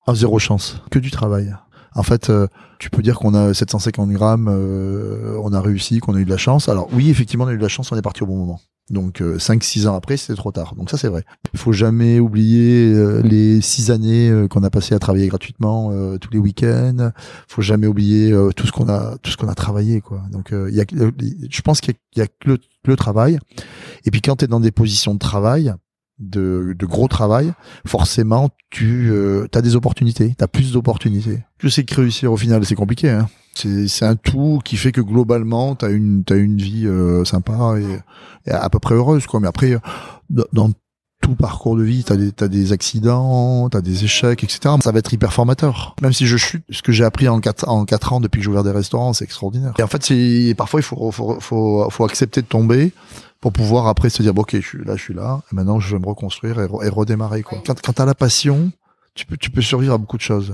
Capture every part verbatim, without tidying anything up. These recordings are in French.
Ah, zéro chance, que du travail. En fait, euh, tu peux dire qu'on a sept cent cinquante grammes, euh, on a réussi, qu'on a eu de la chance. Alors oui, effectivement, on a eu de la chance, on est parti au bon moment. Donc euh, cinq six ans après, c'était trop tard. Donc ça, c'est vrai. Il faut jamais oublier euh, les six années euh, qu'on a passé à travailler gratuitement euh, tous les week-ends. Faut jamais oublier euh, tout ce qu'on a, tout ce qu'on a travaillé, quoi. Donc euh, il y a, je pense qu'il y a, il y a que le, le travail. Et puis quand tu es dans des positions de travail, de, de gros travail, forcément, tu euh, as des opportunités, tu as plus d'opportunités. Je sais que réussir au final, c'est compliqué. Hein. C'est, c'est un tout qui fait que globalement, tu as une, t'as une vie euh, sympa et, et à peu près heureuse, quoi. Mais après, dans tout parcours de vie, t'as des, t'as des accidents, t'as des échecs, et cetera. Ça va être hyper formateur. Même si je chute, ce que j'ai appris en quatre, en quatre ans depuis que j'ai ouvert des restaurants, c'est extraordinaire. Et en fait, c'est, parfois, il faut, faut, faut, faut accepter de tomber pour pouvoir après se dire, bon, ok, je suis là, je suis là, et maintenant je vais me reconstruire et, re- et redémarrer, quoi. Quand, quand t'as la passion, tu peux, tu peux survivre à beaucoup de choses.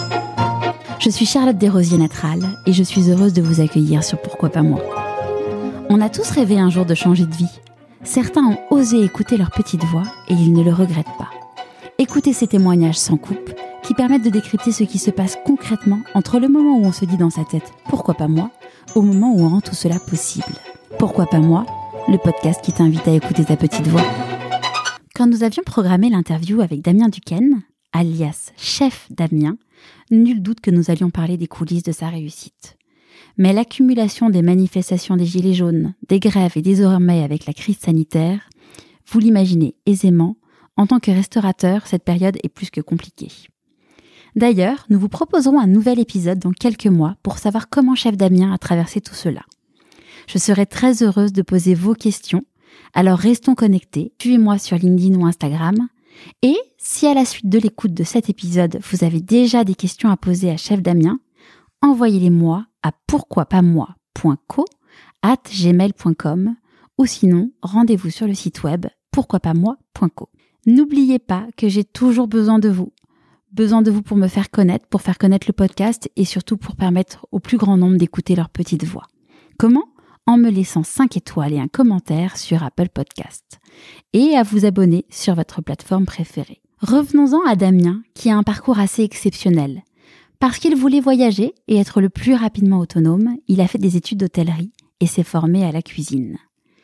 Je suis Charlotte Desrosiers-Natral et je suis heureuse de vous accueillir sur Pourquoi pas moi. On a tous rêvé un jour de changer de vie. Certains ont osé écouter leur petite voix et ils ne le regrettent pas. Écoutez ces témoignages sans coupe qui permettent de décrypter ce qui se passe concrètement entre le moment où on se dit dans sa tête « Pourquoi pas moi ?», au moment où on rend tout cela possible. Pourquoi pas moi ? Le podcast qui t'invite à écouter ta petite voix. Quand nous avions programmé l'interview avec Damien Duquesne, alias Chef Damien, nul doute que nous allions parler des coulisses de sa réussite. Mais l'accumulation des manifestations des Gilets jaunes, des grèves et désormais avec la crise sanitaire, vous l'imaginez aisément, en tant que restaurateur, cette période est plus que compliquée. D'ailleurs, nous vous proposerons un nouvel épisode dans quelques mois pour savoir comment Chef Damien a traversé tout cela. Je serai très heureuse de poser vos questions, alors restons connectés, suivez-moi sur LinkedIn ou Instagram. Et si à la suite de l'écoute de cet épisode, vous avez déjà des questions à poser à Chef Damien, envoyez-les-moi à pourquoipasmoi.co arobase gmail point com ou sinon, rendez-vous sur le site web pourquoipasmoi point co. N'oubliez pas que j'ai toujours besoin de vous. Besoin de vous pour me faire connaître, pour faire connaître le podcast et surtout pour permettre au plus grand nombre d'écouter leur petite voix. Comment ? En me laissant cinq étoiles et un commentaire sur Apple Podcast. Et à vous abonner sur votre plateforme préférée. Revenons-en à Damien, qui a un parcours assez exceptionnel. Parce qu'il voulait voyager et être le plus rapidement autonome, il a fait des études d'hôtellerie et s'est formé à la cuisine.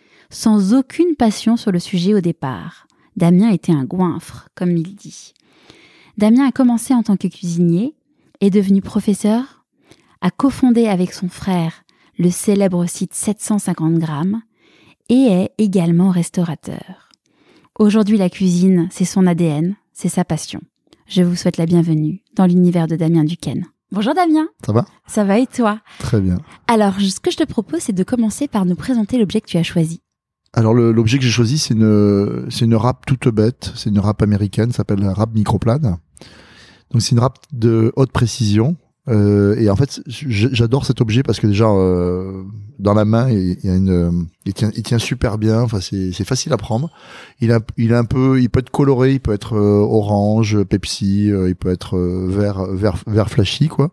Sans aucune passion sur le sujet au départ, Damien était un goinfre, comme il dit. Damien a commencé en tant que cuisinier, est devenu professeur, a cofondé avec son frère le célèbre site sept cent cinquante grammes et est également restaurateur. Aujourd'hui, la cuisine, c'est son A D N, c'est sa passion. Je vous souhaite la bienvenue dans l'univers de Damien Duquesne. Bonjour Damien. Ça va ? Ça va et toi ? Très bien. Alors, ce que je te propose, c'est de commencer par nous présenter l'objet que tu as choisi. Alors le, l'objet que j'ai choisi, c'est une, c'est une râpe toute bête, c'est une râpe américaine, ça s'appelle la râpe microplane. Donc c'est une râpe de haute précision. Euh, et en fait, j'adore cet objet parce que déjà euh, dans la main, il, il y a une, il tient, il tient super bien. Enfin, c'est, c'est facile à prendre. Il a, il est un peu, il peut être coloré, il peut être euh, orange, Pepsi, euh, il peut être euh, vert, vert, vert flashy, quoi.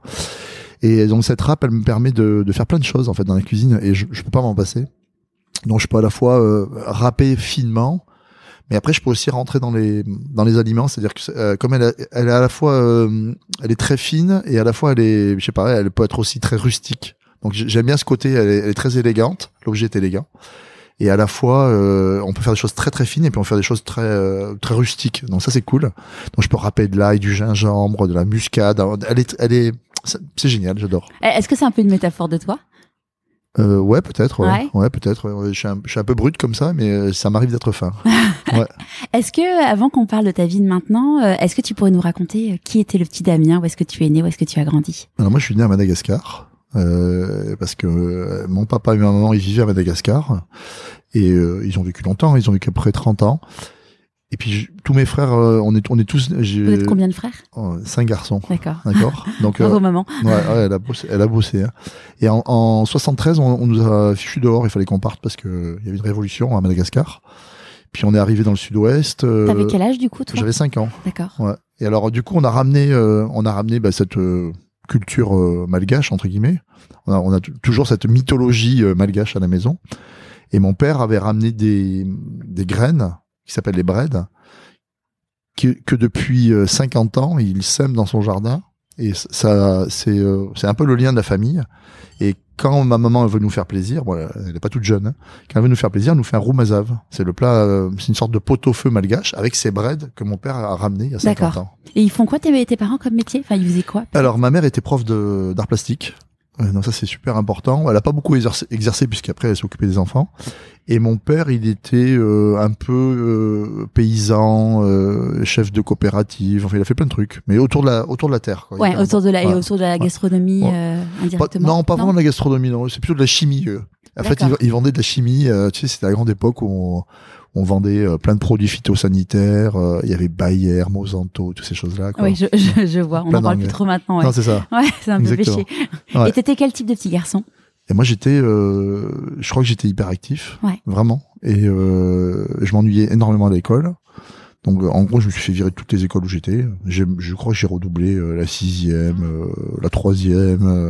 Et donc cette râpe, elle me permet de, de faire plein de choses en fait dans la cuisine et je, je peux pas m'en passer. Donc je peux à la fois euh, râper finement. Mais après, je peux aussi rentrer dans les dans les aliments, c'est-à-dire que euh, comme elle, a, elle est à la fois, euh, elle est très fine et à la fois elle est, je sais pas, elle peut être aussi très rustique. Donc j'aime bien ce côté, elle est, elle est très élégante, l'objet est élégant, et à la fois euh, on peut faire des choses très très fines et puis on peut faire des choses très euh, très rustiques. Donc ça c'est cool. Donc je peux râper de l'ail, du gingembre, de la muscade. Elle est, elle est, c'est génial, j'adore. Est-ce que c'est un peu une métaphore de toi ? Euh, ouais, peut-être, ouais, ouais. ouais peut-être. Ouais. Je suis un, je suis un peu brut comme ça, mais ça m'arrive d'être fin. Ouais. Est-ce que, avant qu'on parle de ta vie de maintenant, est-ce que tu pourrais nous raconter qui était le petit Damien, où est-ce que tu es né, où est-ce que tu as grandi ? Alors moi, je suis né à Madagascar euh, parce que euh, mon papa et ma maman ils vivaient à Madagascar et euh, ils ont vécu longtemps, ils ont vécu à peu près trente ans. Et puis je, tous mes frères, euh, on est on est tous. Vous êtes combien de frères ? Oh, cinq garçons. D'accord. D'accord. Donc bravo euh, maman. Ouais, ouais, elle a bossé. Elle a bossé. Hein. Et en, en soixante-treize, on, on nous a fichu dehors. Il fallait qu'on parte parce que il y avait une révolution à Madagascar. Puis on est arrivé dans le sud-ouest. Euh, T'avais quel âge du coup toi ? J'avais cinq ans. D'accord. Ouais. Et alors du coup, on a ramené, euh, on a ramené bah, cette euh, culture euh, malgache entre guillemets. On a, on a t- toujours cette mythologie euh, malgache à la maison. Et mon père avait ramené des des graines qui s'appellent les breds, que, que depuis cinquante ans, il sème dans son jardin. Et ça, c'est, euh, c'est un peu le lien de la famille. Et quand ma maman veut nous faire plaisir, bon, elle n'est pas toute jeune, hein, quand elle veut nous faire plaisir, elle nous fait un roumazave. C'est le plat, euh, c'est une sorte de pot-au-feu malgache avec ses breads que mon père a ramené il y a cinquante D'accord. ans. Et ils font quoi tes, tes parents comme métier? Enfin, ils faisaient quoi? Alors, ma mère était prof de, d'art plastique. Euh, non, ça c'est super important. Elle a pas beaucoup exercé, exercé puisqu'après elle s'occupait des enfants. Et mon père, il était euh, un peu euh, paysan, euh, chef de coopérative. Enfin, il a fait plein de trucs, mais autour de la autour de la terre. Quoi. Ouais, autour de la ouais. et autour de la gastronomie ouais. euh, Pas, indirectement. non, pas non vraiment de la gastronomie. Non, c'est plutôt de la chimie. Euh. En fait, ils, ils vendaient de la chimie. Euh, tu sais, c'était la grande époque où on, on vendait euh, plein de produits phytosanitaires. Euh, il y avait Bayer, Monsanto, toutes ces choses-là. Quoi. Oui, je, je, je vois. On plein en parle plus trop maintenant. Ouais. Non, c'est ça. Ouais, c'est un Exactement. peu péché. Ouais. Et t'étais quel type de petit garçon? Et moi, j'étais, euh, je crois que j'étais hyperactif, ouais. vraiment. Et euh, je m'ennuyais énormément à l'école. Donc, en gros, je me suis fait virer de toutes les écoles où j'étais. J'ai, je crois que j'ai redoublé euh, la sixième, euh, la troisième. Euh,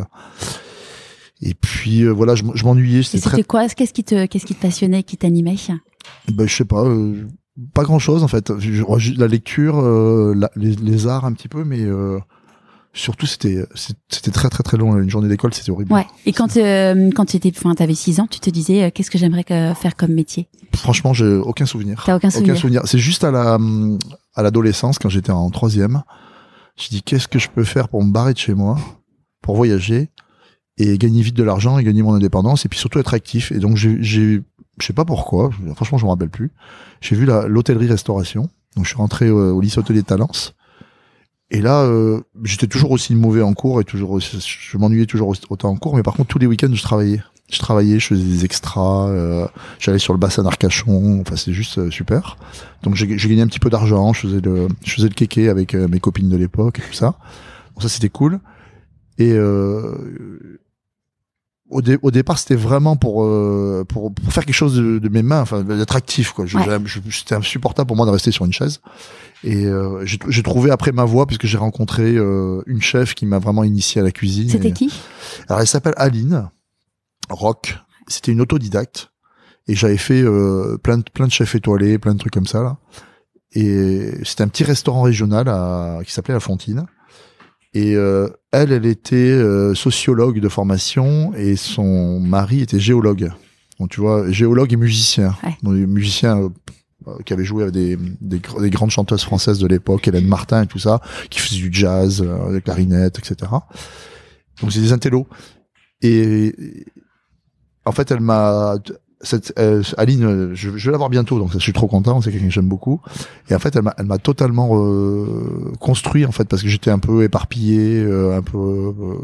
et puis, euh, voilà, je, je m'ennuyais. C'était, c'était très... quoi Qu'est-ce qui te, qu'est-ce qui te passionnait, qui t'animait? Ben, je sais pas. Euh, pas grand-chose, en fait. Je, la lecture, euh, la, les, les arts un petit peu, mais... Euh, surtout, c'était, c'était très, très, très long. Une journée d'école, c'était horrible. Ouais. Et quand, euh, quand tu étais, enfin, t'avais six ans, tu te disais, euh, qu'est-ce que j'aimerais que, faire comme métier? Franchement, j'ai aucun souvenir. T'as aucun souvenir? Aucun souvenir. C'est juste à la, à l'adolescence, quand j'étais en troisième, je dis, qu'est-ce que je peux faire pour me barrer de chez moi, pour voyager, et gagner vite de l'argent, et gagner mon indépendance, et puis surtout être actif. Et donc, j'ai, j'ai, je sais pas pourquoi, franchement, je me rappelle plus. J'ai vu la, l'hôtellerie-restauration. Donc, je suis rentré au, au lycée hôtelier de Talence. Et là, euh, j'étais toujours aussi mauvais en cours et toujours, aussi, je m'ennuyais toujours autant en cours. Mais par contre, tous les week-ends, je travaillais. Je travaillais, je faisais des extras, euh, j'allais sur le bassin d'Arcachon. Enfin, c'est juste euh, super. Donc, j'ai, j'ai gagné un petit peu d'argent. Je faisais le, je faisais le kéké avec euh, mes copines de l'époque et tout ça. Donc ça, c'était cool. Et euh, au, dé, au départ, c'était vraiment pour, euh, pour pour faire quelque chose de, de mes mains, enfin, d'être actif, quoi. Je, ouais. je, c'était insupportable pour moi de rester sur une chaise. Et euh, j'ai, j'ai trouvé après ma voie puisque j'ai rencontré euh, une chef qui m'a vraiment initié à la cuisine. C'était et... qui? Alors elle s'appelle Aline Rock. C'était une autodidacte et j'avais fait euh, plein de plein de chefs étoilés, plein de trucs comme ça là. Et c'était un petit restaurant régional à, qui s'appelait La Fontine. Et euh, elle, elle était euh, sociologue de formation et son mari était géologue. Donc tu vois, géologue et musicien. Ouais. Donc, musicien. Euh, qui avait joué avec des, des, des grandes chanteuses françaises de l'époque, Hélène Martin et tout ça, qui faisait du jazz, euh, des clarinettes, et cetera. Donc c'est des intellos. Et en fait, elle m'a... Cette, euh, Aline, je, je vais la voir bientôt, donc je suis trop content, c'est quelqu'un que j'aime beaucoup. Et en fait, elle m'a, elle m'a totalement euh, construit, en fait, parce que j'étais un peu éparpillé, euh, un peu... Euh,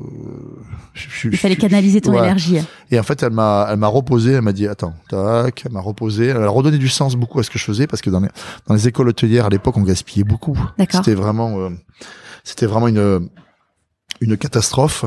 je, je, Il fallait je, canaliser ton ouais. énergie. Et en fait, elle m'a, elle m'a reposé, elle m'a dit, attends, tac, elle m'a reposé, elle a redonné du sens beaucoup à ce que je faisais, parce que dans les, dans les écoles hôtelières, à l'époque, on gaspillait beaucoup. D'accord. C'était vraiment, euh, c'était vraiment une, une catastrophe.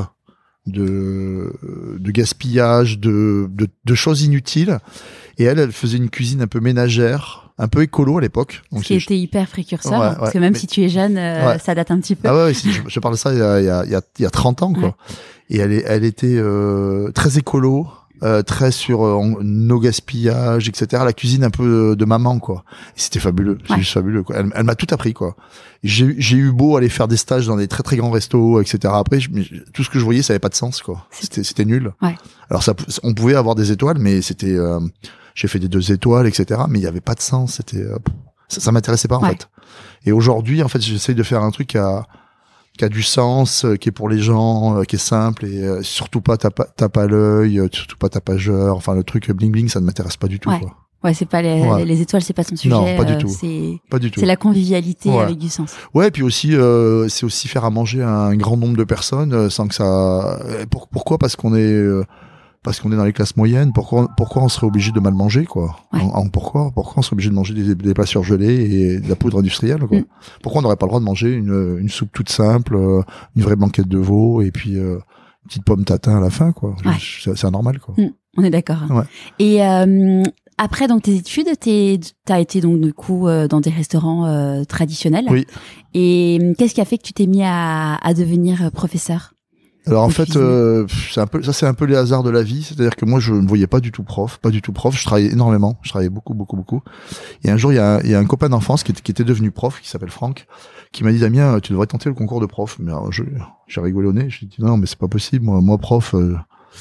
de de gaspillage, de, de de choses inutiles. Et elle, elle faisait une cuisine un peu ménagère, un peu écolo à l'époque. Donc, ce qui était hyper précurseur, ouais, hein, ouais, parce que même mais... si tu es jeune, euh, ouais. ça date un petit peu. Ah ouais, je, je parle de ça il y a il y a il y a trente ans quoi. Ouais. Et elle est, elle était euh, très écolo. Euh, très sur euh, nos gaspillages, et cetera. La cuisine un peu de, de maman, quoi. Et c'était fabuleux, c'est ouais. juste fabuleux, quoi. Elle, elle m'a tout appris, quoi. J'ai, j'ai eu beau aller faire des stages dans des très très grands restos, et cetera. Après, je, tout ce que je voyais, ça avait pas de sens, quoi. C'était, c'était nul. Ouais. Alors ça, on pouvait avoir des étoiles, mais c'était, euh, j'ai fait des deux étoiles, et cetera. Mais il y avait pas de sens. C'était, euh, ça, ça m'intéressait pas en ouais. fait. Et aujourd'hui, en fait, j'essaye de faire un truc à qui a du sens, euh, qui est pour les gens, euh, qui est simple et euh, surtout pas tape, tape à l'œil, euh, surtout pas tapageur. Enfin, le truc bling bling, ça ne m'intéresse pas du tout. Ouais, quoi. ouais, c'est pas les, ouais. les étoiles, c'est pas ton sujet. Non, pas du euh, tout. C'est pas du tout. C'est la convivialité ouais. avec du sens. Ouais, et puis aussi, euh, c'est aussi faire à manger à un grand nombre de personnes euh, sans que ça. Pour, pourquoi? Parce qu'on est. Euh, Parce qu'on est dans les classes moyennes, pourquoi pourquoi on serait obligé de mal manger quoi ouais. en, en, Pourquoi pourquoi on serait obligé de manger des, des plats surgelés et de la poudre industrielle quoi mm. Pourquoi on n'aurait pas le droit de manger une, une soupe toute simple, euh, une vraie blanquette de veau et puis euh, une petite pomme tatin à la fin quoi ouais. C'est, c'est anormal quoi. Mm. On est d'accord. Hein. Ouais. Et euh, après donc tes études, t'es, t'as été donc du coup euh, dans des restaurants euh, traditionnels. Oui. Et qu'est-ce qui a fait que tu t'es mis à, à devenir professeur? Alors en fait, euh, c'est un peu, ça c'est un peu les hasards de la vie. C'est-à-dire que moi, je ne voyais pas du tout prof, pas du tout prof. Je travaillais énormément, je travaillais beaucoup, beaucoup, beaucoup. Et un jour, il y a, il y a un copain d'enfance qui était, qui était devenu prof, qui s'appelle Franck, qui m'a dit Damien, tu devrais tenter le concours de prof. Mais alors, je, j'ai rigolé au nez. Je lui ai dit non, mais c'est pas possible. Moi, moi prof. Euh...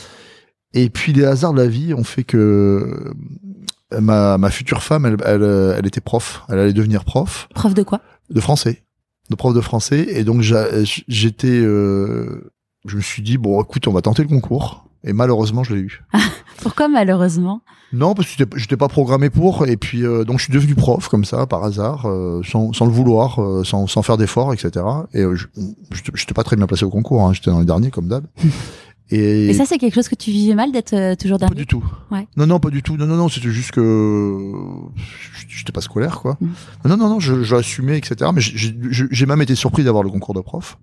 Et puis les hasards de la vie ont fait que ma, ma future femme, elle, elle, elle était prof. Elle allait devenir prof. Prof de quoi? De français. De prof de français. Et donc j'étais euh, je me suis dit, bon, écoute, on va tenter le concours. Et malheureusement, je l'ai eu. Pourquoi malheureusement? Non, parce que j'étais, j'étais pas programmé pour. Et puis, euh, donc, je suis devenu prof, comme ça, par hasard, euh, sans, sans le vouloir, euh, sans, sans faire d'efforts, et cetera. Et euh, je j'étais pas très bien placé au concours. Hein, j'étais dans les derniers, comme d'hab. Et, et ça, c'est quelque chose que tu vivais mal d'être euh, toujours dernier? Pas du tout. Ouais. Non, non, pas du tout. Non, non, non, c'était juste que j'étais pas scolaire, quoi. Mm. Non, non, non, je, je l'assumais, et cetera. Mais j'ai, j'ai même été surpris d'avoir le concours de prof.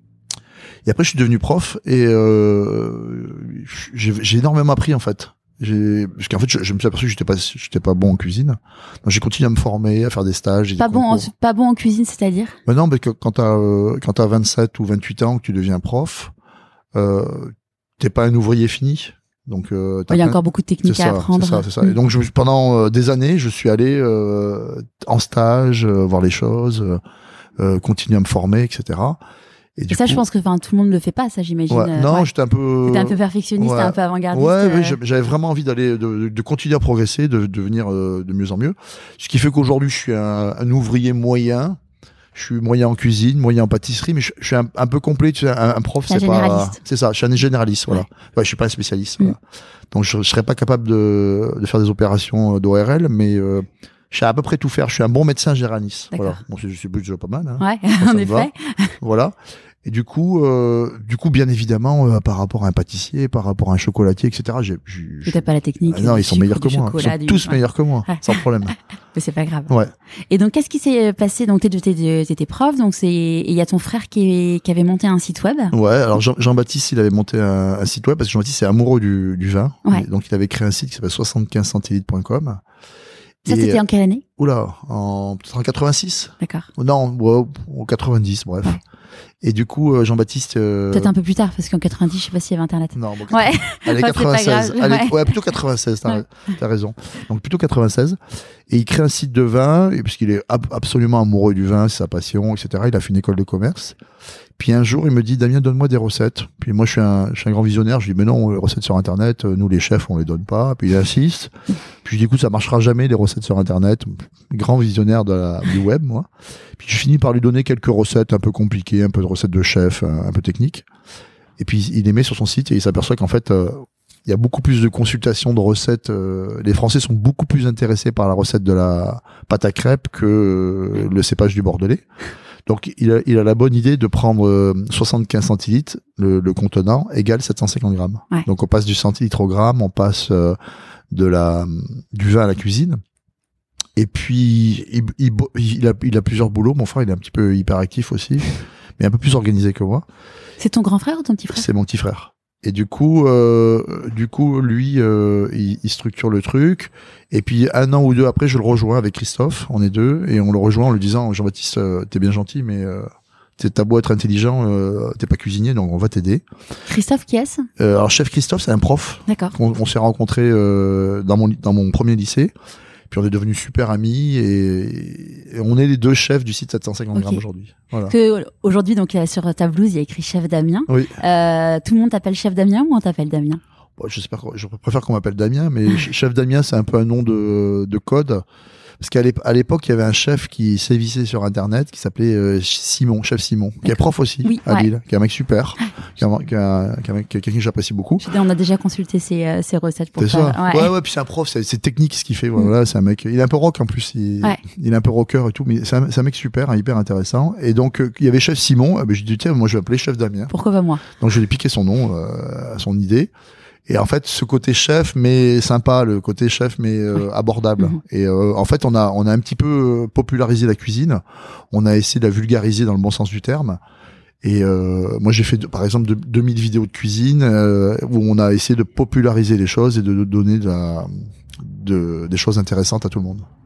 Et après, je suis devenu prof et euh, j'ai, j'ai énormément appris en fait. J'ai, parce qu'en fait, je, je me suis aperçu que j'étais pas, j'étais pas bon en cuisine. Donc j'ai continué à me former, à faire des stages. Pas des bon, en, pas bon en cuisine, c'est-à-dire? Ben non, mais que, quand t'as, euh, quand t'as vingt-sept ou vingt-huit ans, que tu deviens prof, euh, t'es pas un ouvrier fini. Donc euh, il y a encore beaucoup de techniques c'est à ça, apprendre. C'est ça, c'est ça. Et donc je, pendant euh, des années, je suis allé euh, en stage, euh, voir les choses, euh, continuer à me former, et cetera. Et, et ça, coup, je pense que enfin tout le monde ne le fait pas, ça, j'imagine. Ouais, non, ouais. j'étais un peu. T'étais un peu perfectionniste, ouais. un peu avant-gardiste. Ouais, euh... oui, j'avais vraiment envie d'aller, de, de continuer à progresser, de, de devenir euh, de mieux en mieux. Ce qui fait qu'aujourd'hui, je suis un, un ouvrier moyen. Je suis moyen en cuisine, moyen en pâtisserie, mais je, je suis un, un peu complet. Tu sais, un, un prof, c'est pas. C'est ça. Je suis un généraliste, voilà. Ouais. Ouais, je suis pas un spécialiste. Mm. Voilà. Donc, je, je serais pas capable de, de faire des opérations d'O R L, mais euh, je sais à peu près tout faire. Je suis un bon médecin généraliste. Voilà. Bon, c'est, c'est déjà pas mal. Hein. Ouais, ça, en effet. Voilà. Et du coup, euh, du coup, bien évidemment, euh, par rapport à un pâtissier, par rapport à un chocolatier, et cetera. J'ai, j'ai, t'as pas la technique. Ah non, ils sont sucre, meilleurs que moi. Ils sont du... tous ouais. meilleurs que moi, ouais. Sans problème. Mais c'est pas grave. Ouais. Et donc, qu'est-ce qui s'est passé? Donc, t'étais, t'étais prof, donc c'est, et il y a ton frère qui, qui avait monté un site web. Ouais. Alors Jean, Jean-Baptiste, il avait monté un, un site web parce que Jean-Baptiste est amoureux du, du vin. Ouais. Donc, il avait créé un site qui s'appelle soixante-quinze centilitres point com. Ça, et c'était en quelle année? Oula, en, en quatre-vingt-six. D'accord. Non, ouais, en quatre-vingt-dix, bref. Ouais. Et du coup, Jean-Baptiste... Euh... Peut-être un peu plus tard, parce qu'en quatre-vingt-dix, je sais pas s'il y avait Internet. Non, bon, ouais. Allez, quatre-vingt-seize. Grave, allez, ouais. ouais, plutôt quatre-vingt-seize, t'as, ouais. t'as raison. Donc, plutôt quatre-vingt-seize. Et il crée un site de vin, et puisqu'il est ab- absolument amoureux du vin, c'est sa passion, et cetera. Il a fait une école de commerce. Puis un jour, il me dit, Damien, donne-moi des recettes. Puis moi, je suis un, je suis un grand visionnaire. Je lui dis, mais non, les recettes sur Internet, nous, les chefs, on les donne pas. Puis il insiste. Puis je dis, écoute, ça marchera jamais, les recettes sur Internet. Grand visionnaire de la, du web, moi. Puis je finis par lui donner quelques recettes un peu compliquées, un peu de recettes de chef, un, un peu techniques. Et puis il les met sur son site et il s'aperçoit qu'en fait, euh, il y a beaucoup plus de consultations de recettes. Euh, les Français sont beaucoup plus intéressés par la recette de la pâte à crêpes que euh, le cépage du Bordelais. Donc, il a, il a la bonne idée de prendre euh, soixante-quinze centilitres, le, le contenant, égale sept cent cinquante grammes. Ouais. Donc, on passe du centilitre au gramme, on passe euh, de la, du vin à la cuisine. Et puis, il, il, il, a, il a plusieurs boulots. Mon frère, il est un petit peu hyperactif aussi, mais un peu plus organisé que moi. C'est ton grand frère ou ton petit frère? C'est mon petit frère. Et du coup, euh, du coup, lui, euh, il, il structure le truc. Et puis un an ou deux après, je le rejoins avec Christophe. On est deux et on le rejoint en lui disant Jean-Baptiste, euh, t'es bien gentil, mais euh, t'as beau être intelligent, euh, t'es pas cuisinier, donc on va t'aider. Christophe, qui est-ce? euh, Alors chef Christophe, c'est un prof. D'accord. On, on s'est rencontrés euh, dans mon dans mon premier lycée. Puis on est devenus super amis et, et on est les deux chefs du site sept cent cinquante okay. grammes aujourd'hui. Voilà. Que, aujourd'hui, donc, sur ta blouse, il y a écrit Chef Damien. Oui. Euh, tout le monde t'appelle Chef Damien ou on t'appelle Damien? Bon, j'espère, je préfère qu'on m'appelle Damien, mais Chef Damien, c'est un peu un nom de, de code. Parce qu'à l'époque, il y avait un chef qui sévissait sur Internet qui s'appelait euh, Simon, Chef Simon, D'accord. qui est prof aussi oui, à ouais. Lille, qui est un mec super, qui est un, qui est un, qui est un mec, quelqu'un que j'apprécie beaucoup. On a déjà consulté ses, euh, ses recettes pour c'est ça. ça. Ouais. ouais, ouais, puis c'est un prof, c'est, c'est technique ce qu'il fait. Mm. Voilà, c'est un mec, il est un peu rock en plus, il, ouais. il est un peu rocker et tout, mais c'est un, c'est un mec super, hein, hyper intéressant. Et donc, euh, il y avait Chef Simon, euh, ben, je lui ai dit, tiens, moi je vais appeler Chef Damien. Pourquoi pas moi? Donc je lui ai piqué son nom, euh, son idée. Et en fait, ce côté chef, mais sympa, le côté chef, mais euh, abordable. Mmh. Et euh, en fait, on a on a un petit peu popularisé la cuisine. On a essayé de la vulgariser dans le bon sens du terme. Et euh, moi, j'ai fait, par exemple, de, deux mille vidéos de cuisine euh, où on a essayé de populariser les choses et de, de donner de la, de, des choses intéressantes à tout le monde.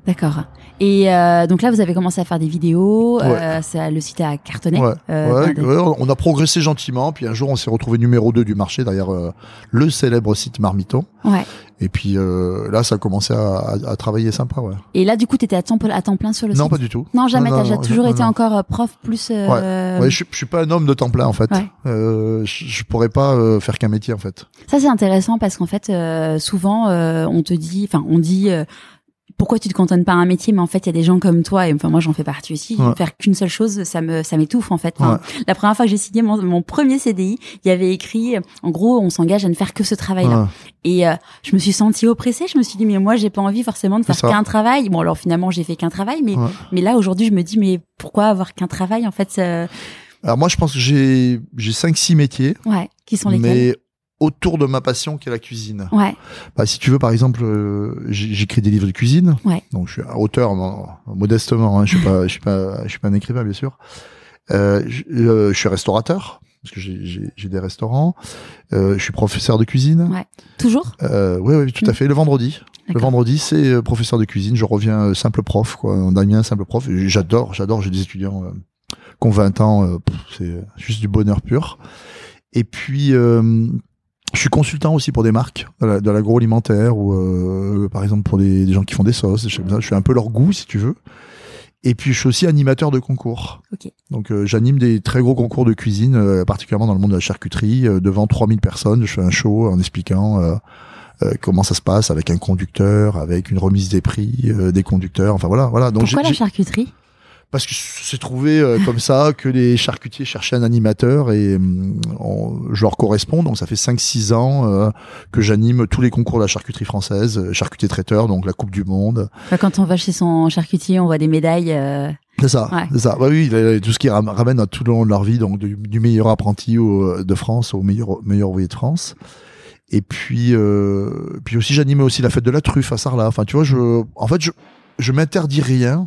D'accord. Et euh, donc là, vous avez commencé à faire des vidéos. Ouais. Euh, ça, le site a cartonné. Ouais, Euh, ouais, des... ouais, on a progressé gentiment. Puis un jour, on s'est retrouvé numéro deux du marché derrière euh, le célèbre site Marmiton. Ouais. Et puis euh, là, ça a commencé à, à, à travailler sympa. Ouais. Et là, du coup, tu étais à temps, à temps plein sur le non, site? pas du tout. Non, jamais. Non, T'as non, j'ai non, toujours non, été non. encore prof plus. Euh... Ouais. Ouais, je, je suis pas un homme de temps plein en fait. Ouais. Euh, je, je pourrais pas euh, faire qu'un métier en fait. Ça, c'est intéressant parce qu'en fait, euh, souvent, euh, on te dit, enfin, on dit. Euh, pourquoi tu te cantonnes pas à un métier, mais en fait il y a des gens comme toi et enfin moi j'en fais partie aussi. Ouais. Faire qu'une seule chose, ça me ça m'étouffe en fait. Enfin, Ouais. La première fois que j'ai signé mon, mon premier C D I, il y avait écrit en gros on s'engage à ne faire que ce travail-là. Ouais. Et euh, je me suis sentie oppressée. Je me suis dit mais moi j'ai pas envie forcément de faire C'est ça. qu'un travail. Bon alors finalement j'ai fait qu'un travail, mais Ouais. mais là aujourd'hui je me dis mais pourquoi avoir qu'un travail en fait. Ça... Alors moi, je pense que j'ai j'ai cinq six métiers, Ouais. Qui sont lesquels? mais autour de ma passion qui est la cuisine. Ouais. Bah, si tu veux, par exemple, euh, j'ai- j'écris des livres de cuisine. Ouais. Donc, je suis un auteur, non, modestement. Hein, je suis pas, je suis pas, je suis pas un écrivain, bien sûr. Euh, je, euh, je suis restaurateur parce que j'ai- j'ai j'ai des restaurants. Euh, je suis professeur de cuisine. Ouais. Toujours? Euh, oui, oui, tout à fait. Le vendredi. Le D'accord. vendredi, c'est euh, professeur de cuisine. Je reviens euh, simple prof, quoi. En Damien, simple prof. Et J'adore, j'adore. J'ai des étudiants euh, qui ont vingt ans. Euh, pff, c'est juste du bonheur pur. Et puis, euh, je suis consultant aussi pour des marques de la- de l'agroalimentaire ou euh, par exemple pour des, des gens qui font des sauces. Je, je suis un peu leur goût, si tu veux. Et puis, je suis aussi animateur de concours. Ok. Donc, euh, j'anime des très gros concours de cuisine, euh, particulièrement dans le monde de la charcuterie, euh, devant trois mille personnes. Je fais un show en expliquant euh, euh, comment ça se passe avec un conducteur, avec une remise des prix euh, des conducteurs. Enfin, voilà. voilà. Donc, Pourquoi j'ai- la charcuterie? parce que c'est trouvé euh, comme ça que les charcutiers cherchaient un animateur et hum, on- je leur corresponds. Donc ça fait cinq six ans euh, que j'anime tous les concours de la charcuterie française, euh, charcutier traiteur, donc la Coupe du Monde. Enfin, quand on va chez son charcutier, on voit des médailles. Euh... C'est ça, Ouais. c'est ça. Bah oui, il y a tout ce qui ram- ramène à tout le long de leur vie, donc du, du meilleur apprenti au- de France au meilleur, meilleur ouvrier de France. Et puis, euh, puis aussi j'anime aussi la fête de la truffe à Sarlat. Enfin, tu vois, je, en fait, je, je m'interdis rien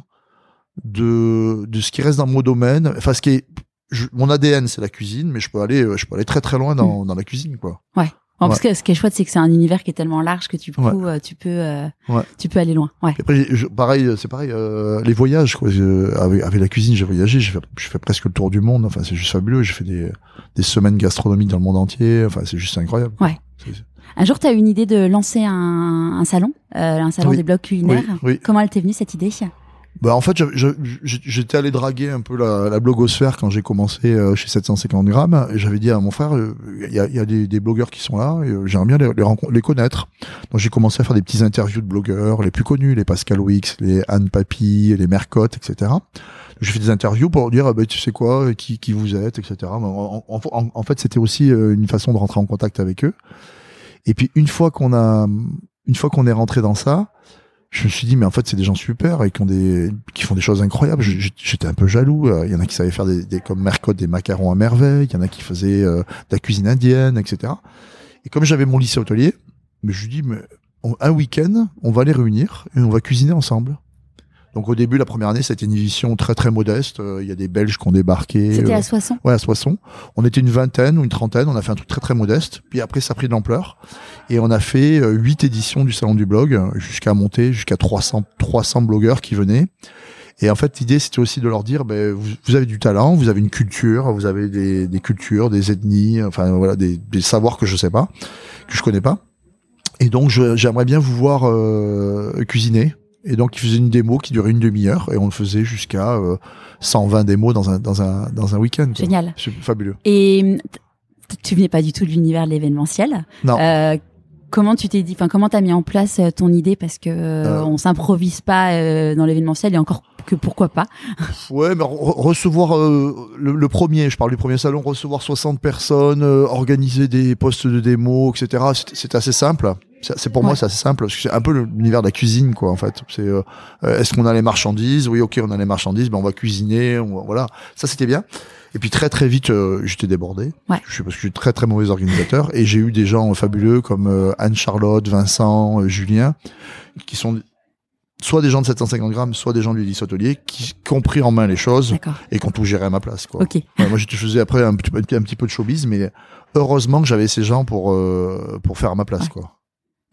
de de ce qui reste dans mon domaine. Enfin, ce qui est je, mon A D N, c'est la cuisine, mais je peux aller, je peux aller très très loin dans, Mm. dans la cuisine, quoi. Ouais. En Ouais. parce que ce qui est chouette, c'est que c'est un univers qui est tellement large que tu peux, Ouais. euh, tu peux, euh, Ouais. tu peux aller loin. Ouais. Et après, je, pareil, c'est pareil, euh, les voyages, quoi. Je- avec, avec la cuisine, j'ai voyagé, j'ai fait, j'ai fait presque le tour du monde. Enfin, c'est juste fabuleux. J'ai fait des, des semaines gastronomiques dans le monde entier. Enfin, c'est juste incroyable. Ouais. C'est- c'est- Un jour, tu as eu une idée de lancer un, un salon, euh, un salon Oui. des blogs culinaires. Oui, oui. Comment elle t'est venue cette idée? Bah, en fait, je- je- je- j'étais allé draguer un peu la, la blogosphère quand j'ai commencé euh, chez sept cent cinquante grammes. Et j'avais dit à mon frère, il y a, y a des, des blogueurs qui sont là, et euh, j'aimerais bien les, les, rencontre- les connaître. Donc j'ai commencé à faire des petits interviews de blogueurs, les plus connus, les Pascal Wix, les Anne Papy, les Mercotte, et cetera. J'ai fait des interviews pour dire, bah, tu sais quoi, qui, qui vous êtes, et cetera. En, en, en, en fait, c'était aussi euh, une façon de rentrer en contact avec eux. Et puis une fois qu'on a, une fois qu'on est rentré dans ça, je me suis dit, mais en fait, c'est des gens super et qui ont des, qui font des choses incroyables. Je- J'étais un peu jaloux. Il y en a qui savaient faire des, des comme Mercotte, des macarons à merveille. Il y en a qui faisaient euh, de la cuisine indienne, et cetera. Et comme j'avais mon lycée hôtelier, mais je lui dis, mais on- un week-end, on va les réunir et on va cuisiner ensemble. Donc au début, la première année, c'était une édition très très modeste. Euh, Il y a des Belges qui ont débarqué. C'était euh, à Soissons. Ouais, à Soissons. On était une vingtaine ou une trentaine. On a fait un truc très très modeste. Puis après, ça a pris de l'ampleur. Et on a fait euh, huit éditions du Salon du Blog, euh, jusqu'à monter, jusqu'à trois cents, trois cents blogueurs qui venaient. Et en fait, l'idée, c'était aussi de leur dire, ben, vous, vous avez du talent, vous avez une culture, vous avez des, des cultures, des ethnies, enfin voilà, des, des savoirs que je sais pas, que je connais pas. Et donc, je- j'aimerais bien vous voir euh, cuisiner. Et donc, ils faisaient une démo qui durait une demi-heure et on le faisait jusqu'à euh, cent vingt démos dans un dans un dans un week-end. quoi. Génial. C'est fabuleux. Et t- tu venais pas du tout de l'univers de l'événementiel. Non. Euh, comment tu t'es dit, enfin, comment t'as mis en place euh, ton idée? Parce que euh, Euh. on s'improvise pas euh, dans l'événementiel et encore que pourquoi pas. Ouais, mais re- recevoir euh, le, le premier, je parle du premier salon, recevoir soixante personnes, euh, organiser des postes de démo, et cetera. C'est, c'est assez simple. C'est, c'est pour Ouais. moi, c'est assez simple. Parce que c'est un peu l'univers de la cuisine, quoi, en fait. C'est, euh, euh, est-ce qu'on a les marchandises? Oui, ok, on a les marchandises, ben on va cuisiner. On va- voilà, ça c'était bien. Et puis très très vite, euh, j'étais débordé. Ouais. Je suis parce que je suis très très mauvais organisateur. Et j'ai eu des gens fabuleux comme euh, Anne-Charlotte, Vincent, euh, Julien, qui sont soit des gens de sept cent cinquante grammes, soit des gens du lycée hôtelier, qui, qui ont pris en main les choses D'accord. et qui ont tout géré à ma place, quoi. Ok. Ouais, moi, je faisais après un petit, un petit peu de showbiz, mais heureusement que j'avais ces gens pour, euh, pour faire à ma place, Ouais. quoi.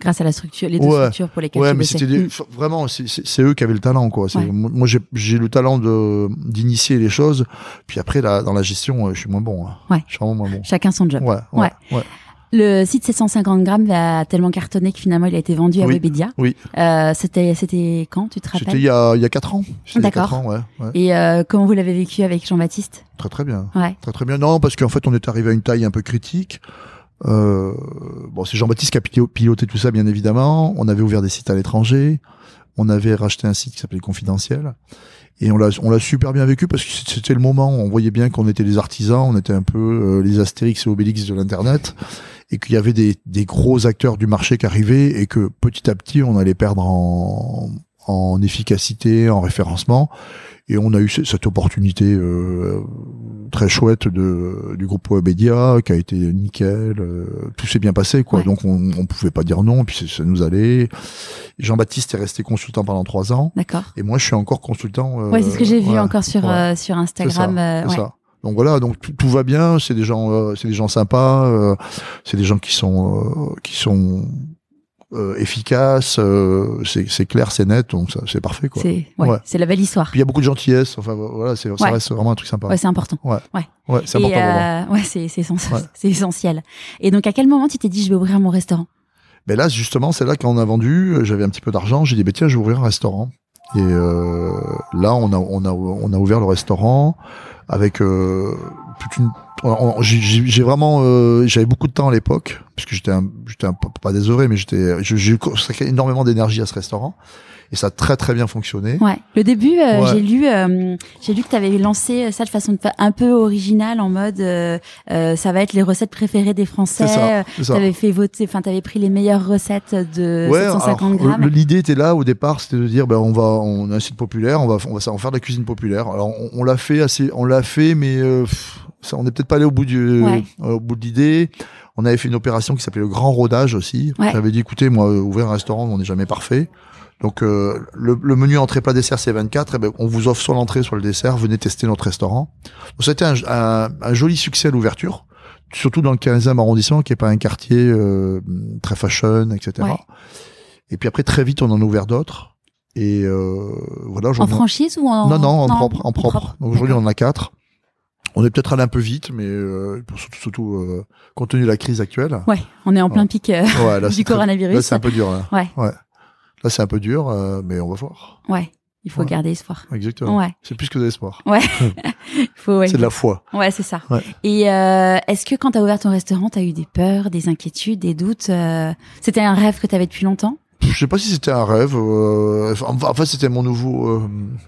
grâce à la structure, les deux ouais. structures pour lesquelles ouais, tu mais bossais. c'était des, Mm. vraiment, c'est, c'est, c'est eux qui avaient le talent, quoi. C'est, Ouais. moi, j'ai, j'ai le talent de, d'initier les choses. Puis après, là, dans la gestion, je suis moins bon. Hein. Ouais. Je suis vraiment moins bon. Chacun son job. Ouais, ouais, Ouais. ouais. Le site sept cent cinquante grammes a tellement cartonné que finalement il a été vendu à Oui. Webedia. Oui. Euh, c'était, c'était quand, tu te rappelles? C'était il y a, il y a quatre ans. C'était il y a D'accord. quatre ans, ouais, ouais. Et euh, comment vous l'avez vécu avec Jean-Baptiste? Très, très bien. Ouais. Très, très bien. Non, parce qu'en fait, on est arrivé à une taille un peu critique. Euh, bon, c'est Jean-Baptiste qui a piloté tout ça, bien évidemment. On avait ouvert des sites à l'étranger. On avait racheté un site qui s'appelait Confidentiel. Et on l'a, on l'a super bien vécu parce que c'était le moment. On voyait bien qu'on était les artisans, on était un peu euh, les Astérix et Obélix de l'internet, et qu'il y avait des, des gros acteurs du marché qui arrivaient, et que petit à petit on allait perdre en, en efficacité, en référencement. Et on a eu cette opportunité euh, très chouette de du groupe Webedia qui a été nickel. Euh, tout s'est bien passé, quoi. Ouais. Donc on, on pouvait pas dire non. Puis ça nous allait. Jean-Baptiste est resté consultant pendant trois ans. D'accord. Et moi, je suis encore consultant. Euh, Ouais, c'est ce que j'ai vu ouais, encore sur, ouais. euh, sur Instagram. C'est ça, euh, c'est ouais. ça. Donc voilà, donc tout, tout va bien. C'est des gens, euh, c'est des gens sympas. Euh, c'est des gens qui sont, euh, qui sont euh, efficaces. Euh, c'est, c'est clair, c'est net. Donc ça, c'est parfait, quoi. C'est, ouais, Ouais. c'est la belle histoire. Puis il y a beaucoup de gentillesse. Enfin voilà, c'est, ça Ouais. reste vraiment un truc sympa. Ouais, c'est important. Ouais, Ouais. ouais, c'est Et, important pour moi. euh, ouais, c'est, c'est, essentiel. Ouais. c'est essentiel. Et donc, à quel moment tu t'es dit, je vais ouvrir mon restaurant? Ben là, justement, c'est là quand on a vendu, j'avais un petit peu d'argent. J'ai dit, ben tiens, je vais ouvrir un restaurant. Et euh, là, on a, on a, on a ouvert le restaurant avec euh, toute une. on- on- J'ai j'ai vraiment, euh, j'avais beaucoup de temps à l'époque, parce que j'étais, un, j'étais un, pas désœuvré, mais j'étais, je- j'ai consacré énormément d'énergie à ce restaurant, et ça a très très bien fonctionné. Ouais. Le début, euh, Ouais. j'ai lu, euh, j'ai lu que tu avais lancé ça de façon un peu originale, en mode, euh, euh, ça va être les recettes préférées des Français. C'est ça, c'est ça. T'avais fait voter, enfin, t'avais pris les meilleures recettes de Ouais, sept cent cinquante alors, grammes. le- l'idée était là au départ, c'était de dire, ben on va, on a un site populaire, on va, on va en faire de la cuisine populaire. Alors on, on l'a fait assez, on l'a fait, mais euh, pff, ça, on n'est peut-être pas allé au bout du, Ouais. euh, au bout de l'idée. On avait fait une opération qui s'appelait le Grand Rodage aussi. Ouais. J'avais dit, écoutez, moi, euh, ouvrir un restaurant, on n'est jamais parfait. Donc euh, le, le menu entrée plat dessert c'est vingt-quatre, et ben on vous offre soit l'entrée soit le dessert, venez tester notre restaurant. Donc c'était un, un, un joli succès à l'ouverture, surtout dans le quinzième arrondissement qui est pas un quartier euh, très fashion, et cetera. Ouais. Et puis après très vite on en a ouvert d'autres, et euh, voilà. En aujourd'hui- franchise ou en Non non en propre, en propre. Donc aujourd'hui D'accord. on en a quatre. On est peut-être allé un peu vite, mais euh, pour- surtout, surtout euh, compte tenu de la crise actuelle. Ouais, on est en plein Ouais. pic euh, Ouais, là, c'est du très- coronavirus. Là c'est un peu dur. Là, Ouais, là c'est un peu dur, euh, mais on va voir. ouais. Il faut Ouais. garder espoir. Exactement. Ouais. C'est plus que de l'espoir. Ouais. Il faut, ouais. C'est de la foi. Ouais, c'est ça. Ouais. Et euh, est-ce que quand tu as ouvert ton restaurant, tu as eu des peurs, des inquiétudes, des doutes euh, C'était un rêve que tu avais depuis longtemps? Je sais pas si c'était un rêve. Euh, enfin, en fait, c'était mon nouveau. Euh,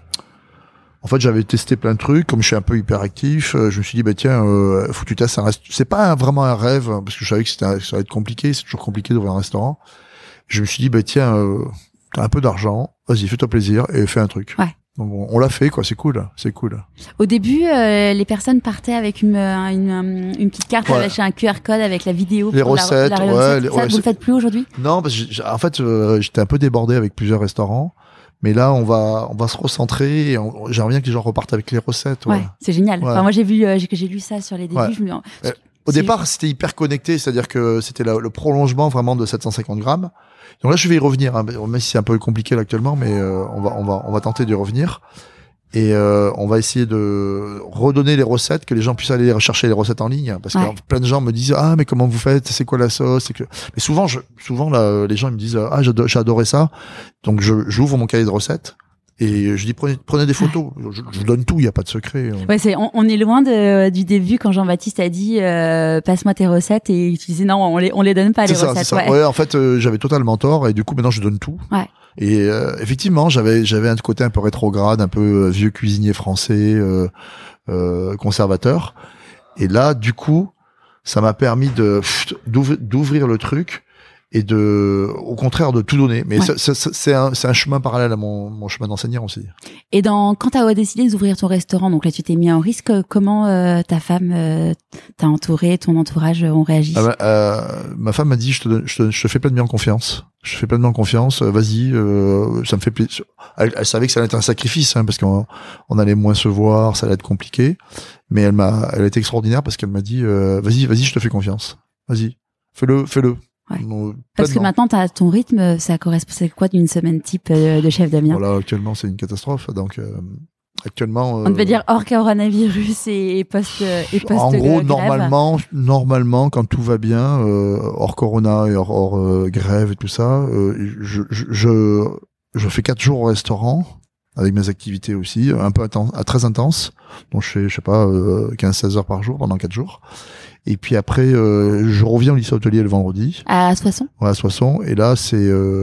en fait, j'avais testé plein de trucs. Comme je suis un peu hyperactif, euh, je me suis dit, bah tiens, euh, faut que tu testes un restaurant. C'est pas un- vraiment un rêve, parce que je savais que c'était, un- ça allait être compliqué. C'est toujours compliqué d'ouvrir un restaurant. Je me suis dit, bah tiens, euh, t'as un peu d'argent, vas-y, fais-toi plaisir et fais un truc. Ouais. Donc on, on l'a fait, quoi. C'est cool, c'est cool. Au début, euh, les personnes partaient avec une, euh, une, euh, une petite carte Ouais. avec un Q R code avec la vidéo. Les pour la- recettes, la ouais, recette. les- Ça, ouais, vous c'est- le faites plus aujourd'hui? Non, parce que j'ai- en fait, euh, j'étais un peu débordé avec plusieurs restaurants. Mais là, on va, on va se recentrer. Et on- j'aimerais bien que les gens repartent avec les recettes. Ouais, Ouais. c'est génial. Ouais. Enfin, moi, j'ai vu, euh, j'ai, j'ai lu ça sur les débuts. Ouais. Je me... Au c'est- départ, c'était hyper connecté, c'est-à-dire que c'était la- le prolongement vraiment de sept cent cinquante grammes. Donc là, je vais y revenir, hein, même si c'est un peu compliqué là, actuellement, mais euh, on va, on va, on va tenter d'y revenir. Et euh, on va essayer de redonner les recettes, que les gens puissent aller rechercher les recettes en ligne, parce Ouais. que plein de gens me disent, ah mais comment vous faites, c'est quoi la sauce, c'est que... mais souvent, je, souvent là, les gens ils me disent, ah j'ado- j'ai adoré ça, donc je, j'ouvre mon cahier de recettes. Et je dis prenez, prenez des photos. Je, je vous donne tout, il y a pas de secret. Ouais, c'est, on, on est loin de, du début quand Jean-Baptiste a dit euh, passe-moi tes recettes et tu disais non, on les, on les donne pas les C'est ça, recettes. c'est ça. Ouais. Ouais, en fait, euh, j'avais totalement tort et du coup maintenant je donne tout. Ouais. Et euh, effectivement, j'avais j'avais un côté un peu rétrograde, un peu euh, vieux cuisinier français, euh, euh, conservateur. Et là, du coup, ça m'a permis de d'ouvrir, d'ouvrir le truc et de, au contraire, de tout donner. Mais Ouais. ça, ça, ça, c'est un c'est un chemin parallèle à mon mon chemin d'enseignant aussi. Et dans, quand tu as décidé d'ouvrir ton restaurant, donc là tu t'es mis en risque, comment euh, ta femme euh, t'a entouré, ton entourage euh, ont réagi? Ah bah, euh, ma femme m'a dit je te, donne- je te je te fais pleinement confiance. Je te fais pleinement confiance. euh, Vas-y, euh, ça me fait plaisir. Elle, elle savait que ça allait être un sacrifice, hein, parce qu'on on allait moins se voir, ça allait être compliqué. Mais elle m'a, elle a été extraordinaire parce qu'elle m'a dit euh, vas-y, vas-y, je te fais confiance. Vas-y, fais-le, fais-le. Ouais. Non, Parce que maintenant, t'as ton rythme, ça correspond à quoi d'une semaine type euh, de chef d'Amiens? Voilà, actuellement, c'est une catastrophe. Donc, euh, actuellement. On devait dire hors coronavirus et, et post et post En gros, grève. normalement, normalement, quand tout va bien, euh, hors corona et hors, hors euh, grève et tout ça, euh, je, je, je, je fais quatre jours au restaurant avec mes activités aussi, un peu intense, très intenses. Donc, je fais, je sais pas, euh, quinze seize heures par jour pendant quatre jours. Et puis après, euh, je reviens au lycée hôtelier le vendredi. À Soissons. Ouais, à Soissons. Et là, c'est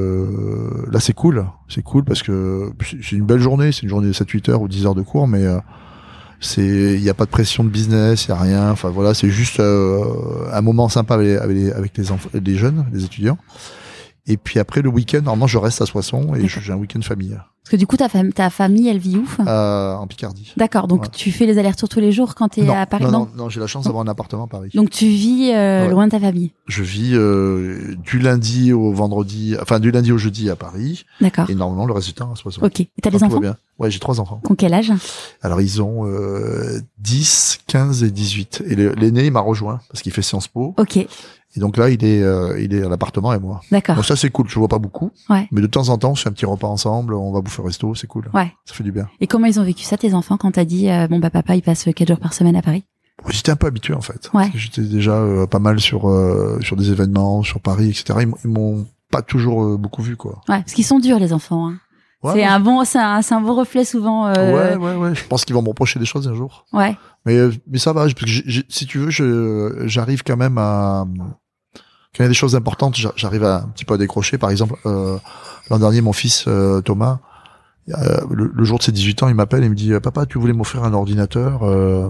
euh, là, c'est cool. C'est cool parce que c'est une belle journée. C'est une journée de sept huit heures ou dix heures de cours, mais euh, c'est, il y a pas de pression de business, il y a rien. Enfin voilà, c'est juste euh, un moment sympa avec les, avec les, avec les enfants, les jeunes, les étudiants. Et puis après le week-end, normalement, je reste à Soissons et j'ai un week-end famille. Parce que du coup, ta, fam- ta famille, elle vit où? euh, En Picardie. D'accord, donc ouais. Tu fais les allers-retours tous les jours quand t'es non, à Paris? Non, non, non, j'ai la chance d'avoir un appartement à Paris. Donc tu vis euh, ouais. loin de ta famille? Je vis euh, du lundi au vendredi, enfin du lundi au jeudi à Paris. D'accord. Et normalement, le reste du temps à Soissons. Ok. Et t'as des enfants? Bien. Ouais, j'ai trois enfants. Ont quel âge? Alors ils ont euh, dix, quinze et dix-huit. Et le, l'aîné, il m'a rejoint parce qu'il fait Sciences Po. Ok. Et donc là, il est, euh, il est à l'appartement et moi. D'accord. Donc ça, c'est cool. Je vois pas beaucoup. Ouais. Mais de temps en temps, on se fait un petit repas ensemble, on va bouffer au resto, c'est cool. Ouais. Ça fait du bien. Et comment ils ont vécu ça, tes enfants, quand t'as dit, euh, bon, bah, papa, il passe quatre jours par semaine à Paris? J'étais un peu habitué, en fait. Ouais. Parce que j'étais déjà euh, pas mal sur, euh, sur des événements, sur Paris, et cetera. Ils, m- ils m'ont pas toujours euh, beaucoup vu, quoi. Ouais. Parce qu'ils sont durs, les enfants, hein. Ouais, c'est ouais. un bon, c'est un, c'est un bon reflet souvent, euh... Ouais, ouais, ouais. Je pense qu'ils vont me reprocher des choses un jour. Ouais. Mais, euh, mais ça va, parce que j'ai- j'ai- si tu veux, je, j'arrive quand même à, quand il y a des choses importantes, j'a- j'arrive à un petit peu à décrocher. Par exemple, euh, l'an dernier, mon fils euh, Thomas, euh, le, le jour de ses dix-huit ans, il m'appelle et il me dit « Papa, tu voulais m'offrir un ordinateur euh,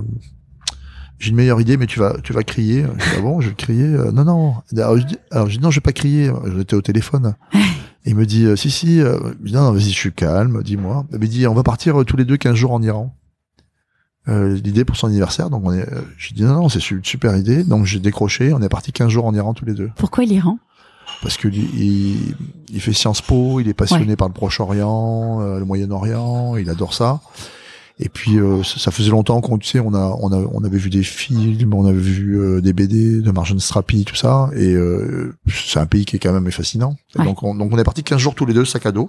j'ai une meilleure idée, mais tu vas tu vas crier. » Je dis « Ah bon, je vais crier euh, Non, non. » Alors je dis alors, je dis « Non, je vais pas crier. » J'étais au téléphone. Et il me dit « Si, si. » Je dis « Non, non, vas-y, je suis calme, dis-moi. » Il me dit « On va partir euh, tous les deux quinze jours en Iran. » Euh, l'idée pour son anniversaire, donc on est, euh, j'ai dit non, non, c'est une super idée, donc j'ai décroché, on est parti quinze jours en Iran tous les deux. Pourquoi l'Iran? Parce que il, il, il fait Sciences Po, il est passionné ouais. par le Proche-Orient, euh, le Moyen-Orient, il adore ça. Et puis euh, ça, ça faisait longtemps qu'on, tu sais, on a, on a, on avait vu des films, on avait vu euh, des B D de Marjane Strapi, tout ça, et euh, c'est un pays qui est quand même fascinant. Ouais. Donc, on, donc on est parti quinze jours tous les deux, sac à dos.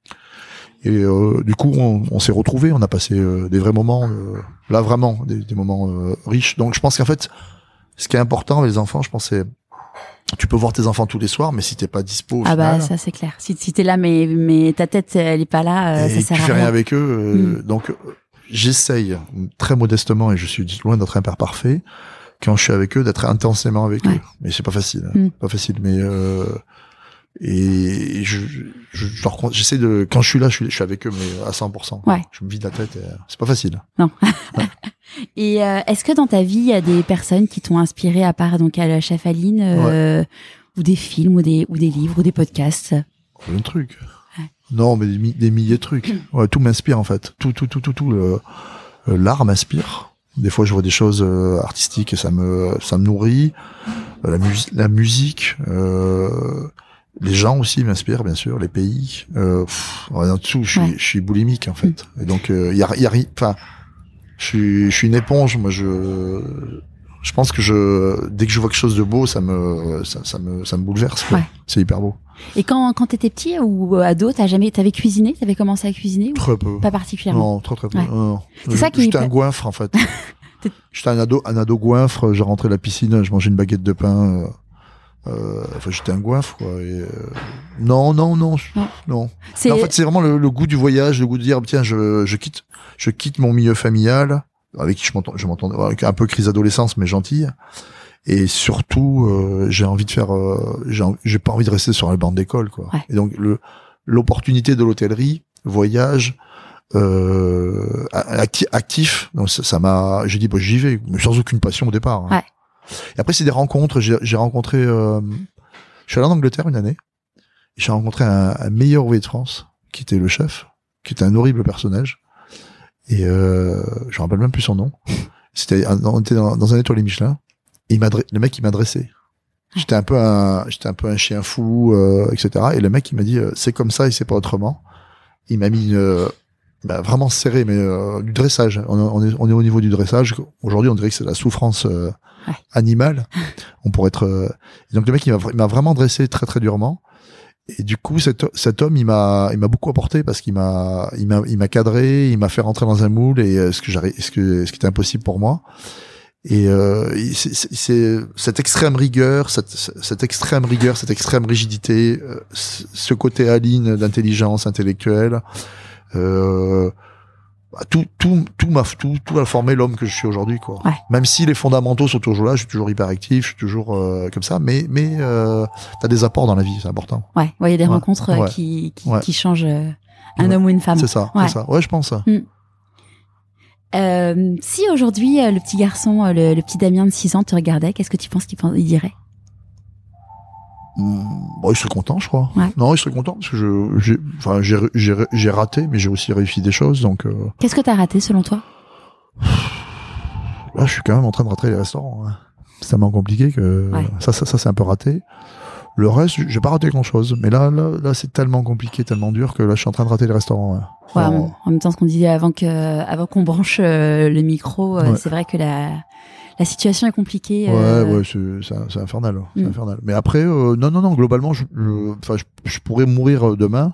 Et euh, du coup, on, on s'est retrouvés, on a passé euh, des vrais moments, euh, là vraiment, des, des moments euh, riches. Donc je pense qu'en fait, ce qui est important avec les enfants, je pense, c'est tu peux voir tes enfants tous les soirs, mais si t'es pas dispo, au ah final, bah ça c'est clair. Si, si t'es là, mais mais ta tête elle est pas là, euh, ça et sert tu à fais rien. rien avec eux. Euh, Mm. Donc j'essaye très modestement, et je suis loin d'être un père parfait, quand je suis avec eux, d'être intensément avec Ouais. eux. Mais c'est pas facile, Mm. pas facile. Mais euh, et je, je, je leur con- j'essaie de, quand je suis là, je suis, je suis avec eux, mais à cent pour cent. Ouais. Je me vide la tête. Et, euh, c'est pas facile. Non. Et euh, est-ce que dans ta vie, il y a des personnes qui t'ont inspiré, à part donc à la chef Aline, euh, ou des films, ou des ou des livres, ou des podcasts? Plein de trucs. Ouais. Non, mais des, mi- des milliers de trucs. Ouais, tout m'inspire en fait. Tout, tout, tout, tout, tout. Le, euh, l'art m'inspire. Des fois, je vois des choses euh, artistiques et ça me, ça me nourrit. Euh, la, mus- la musique, euh, les gens aussi m'inspirent, bien sûr. Les pays. Euh, pff, rien de tout. Je suis, Ouais. je suis boulimique en fait. Et donc, il euh, y a, y a rien. Enfin, je suis, je suis une éponge. Moi, je, je pense que je, dès que je vois quelque chose de beau, ça me, ça, ça me, ça me bouleverse. Quoi. Ouais. C'est hyper beau. Et quand quand t'étais petit ou ado, t'as jamais, t'avais cuisiné, t'avais commencé à cuisiner ou Très peu. pas particulièrement? Non, très très peu. Ouais. Non, non. C'est ça qui J'étais est- un goinfre en fait. T'es- J'étais un ado, un ado goinfre. J'ai rentré à la piscine, je mangeais une baguette de pain. Euh, euh, enfin, j'étais un goinfre quoi. Et, euh, non, non, non, Non. non. C'est Mais en fait, c'est vraiment le, le goût du voyage, le goût de dire tiens, je, je quitte, je quitte mon milieu familial avec qui je m'entends, je m'entends avec un peu crise d'adolescence, mais gentille. Et surtout, euh, j'ai envie de faire, euh, j'ai, en- j'ai pas envie de rester sur les bancs d'école, quoi. Ouais. Et donc le, l'opportunité de l'hôtellerie, voyage, euh, acti- actif, donc ça, ça m'a, j'ai dit bah, j'y vais, mais sans aucune passion au départ. hein. Ouais. Et après c'est des rencontres. J'ai, j'ai rencontré, euh, je suis allé en Angleterre une année. Et j'ai rencontré un, un meilleur ouvrier de France, qui était le chef, qui était un horrible personnage. Et euh, je me rappelle même plus son nom. C'était, un- on était dans, dans un étoilé Michelin. Et il m'adresse, le mec il m'adressait. J'étais un peu un, j'étais un peu un chien fou, euh, et cetera. Et le mec il m'a dit euh, c'est comme ça et c'est pas autrement. Il m'a mis une, bah, vraiment serré, mais euh, du dressage. On, on, est, on est au niveau du dressage. Aujourd'hui, on dirait que c'est la souffrance euh, ouais. animale. On pourrait être. Euh... Donc le mec, il m'a, il m'a vraiment dressé très très durement. Et du coup, cet, cet homme, il m'a, il m'a beaucoup apporté parce qu'il m'a, il m'a, il m'a cadré, il m'a fait rentrer dans un moule et euh, ce que j'arrive, ce que, ce qui était impossible pour moi. Et euh, c'est, c'est, c'est cette extrême rigueur, cette, cette extrême rigueur, cette extrême rigidité, euh, ce côté Aline d'intelligence intellectuelle, euh, tout, tout, tout m'a, tout, tout a formé l'homme que je suis aujourd'hui, quoi. Ouais. Même si les fondamentaux sont toujours là, je suis toujours hyperactif, je suis toujours euh, comme ça, mais, mais euh, t'as des apports dans la vie, c'est important. Ouais, il ouais, y a des ouais. rencontres ouais. qui, qui, ouais. qui changent euh, un ouais. homme ou une femme. C'est ça, ouais. c'est ça. Ouais, je pense. Mm. Euh, si aujourd'hui euh, le petit garçon, euh, le, le petit Damien de six ans te regardait, qu'est-ce que tu penses qu'il, il dirait? Mmh, bon, il serait content, je crois. Ouais. Non, il serait content parce que je, j'ai, enfin, j'ai, j'ai, j'ai raté, mais j'ai aussi réussi des choses, donc. Euh... Qu'est-ce que t'as raté selon toi? Là, je suis quand même en train de rater les restaurants. Hein. C'est tellement compliqué que ouais. ça, ça, ça, c'est un peu raté. Le reste, j'ai pas raté grand-chose, mais là, là, là, c'est tellement compliqué, tellement dur que là, je suis en train de rater les restaurants. Hein. Ouais, Alors, en même temps, ce qu'on disait avant que, avant qu'on branche euh, le micro, euh, ouais. c'est vrai que la, la situation est compliquée. Euh... Ouais, ouais, c'est, c'est, c'est infernal, c'est mm. infernal. Mais après, euh, non, non, non, globalement, je, je, enfin, je, je pourrais mourir demain.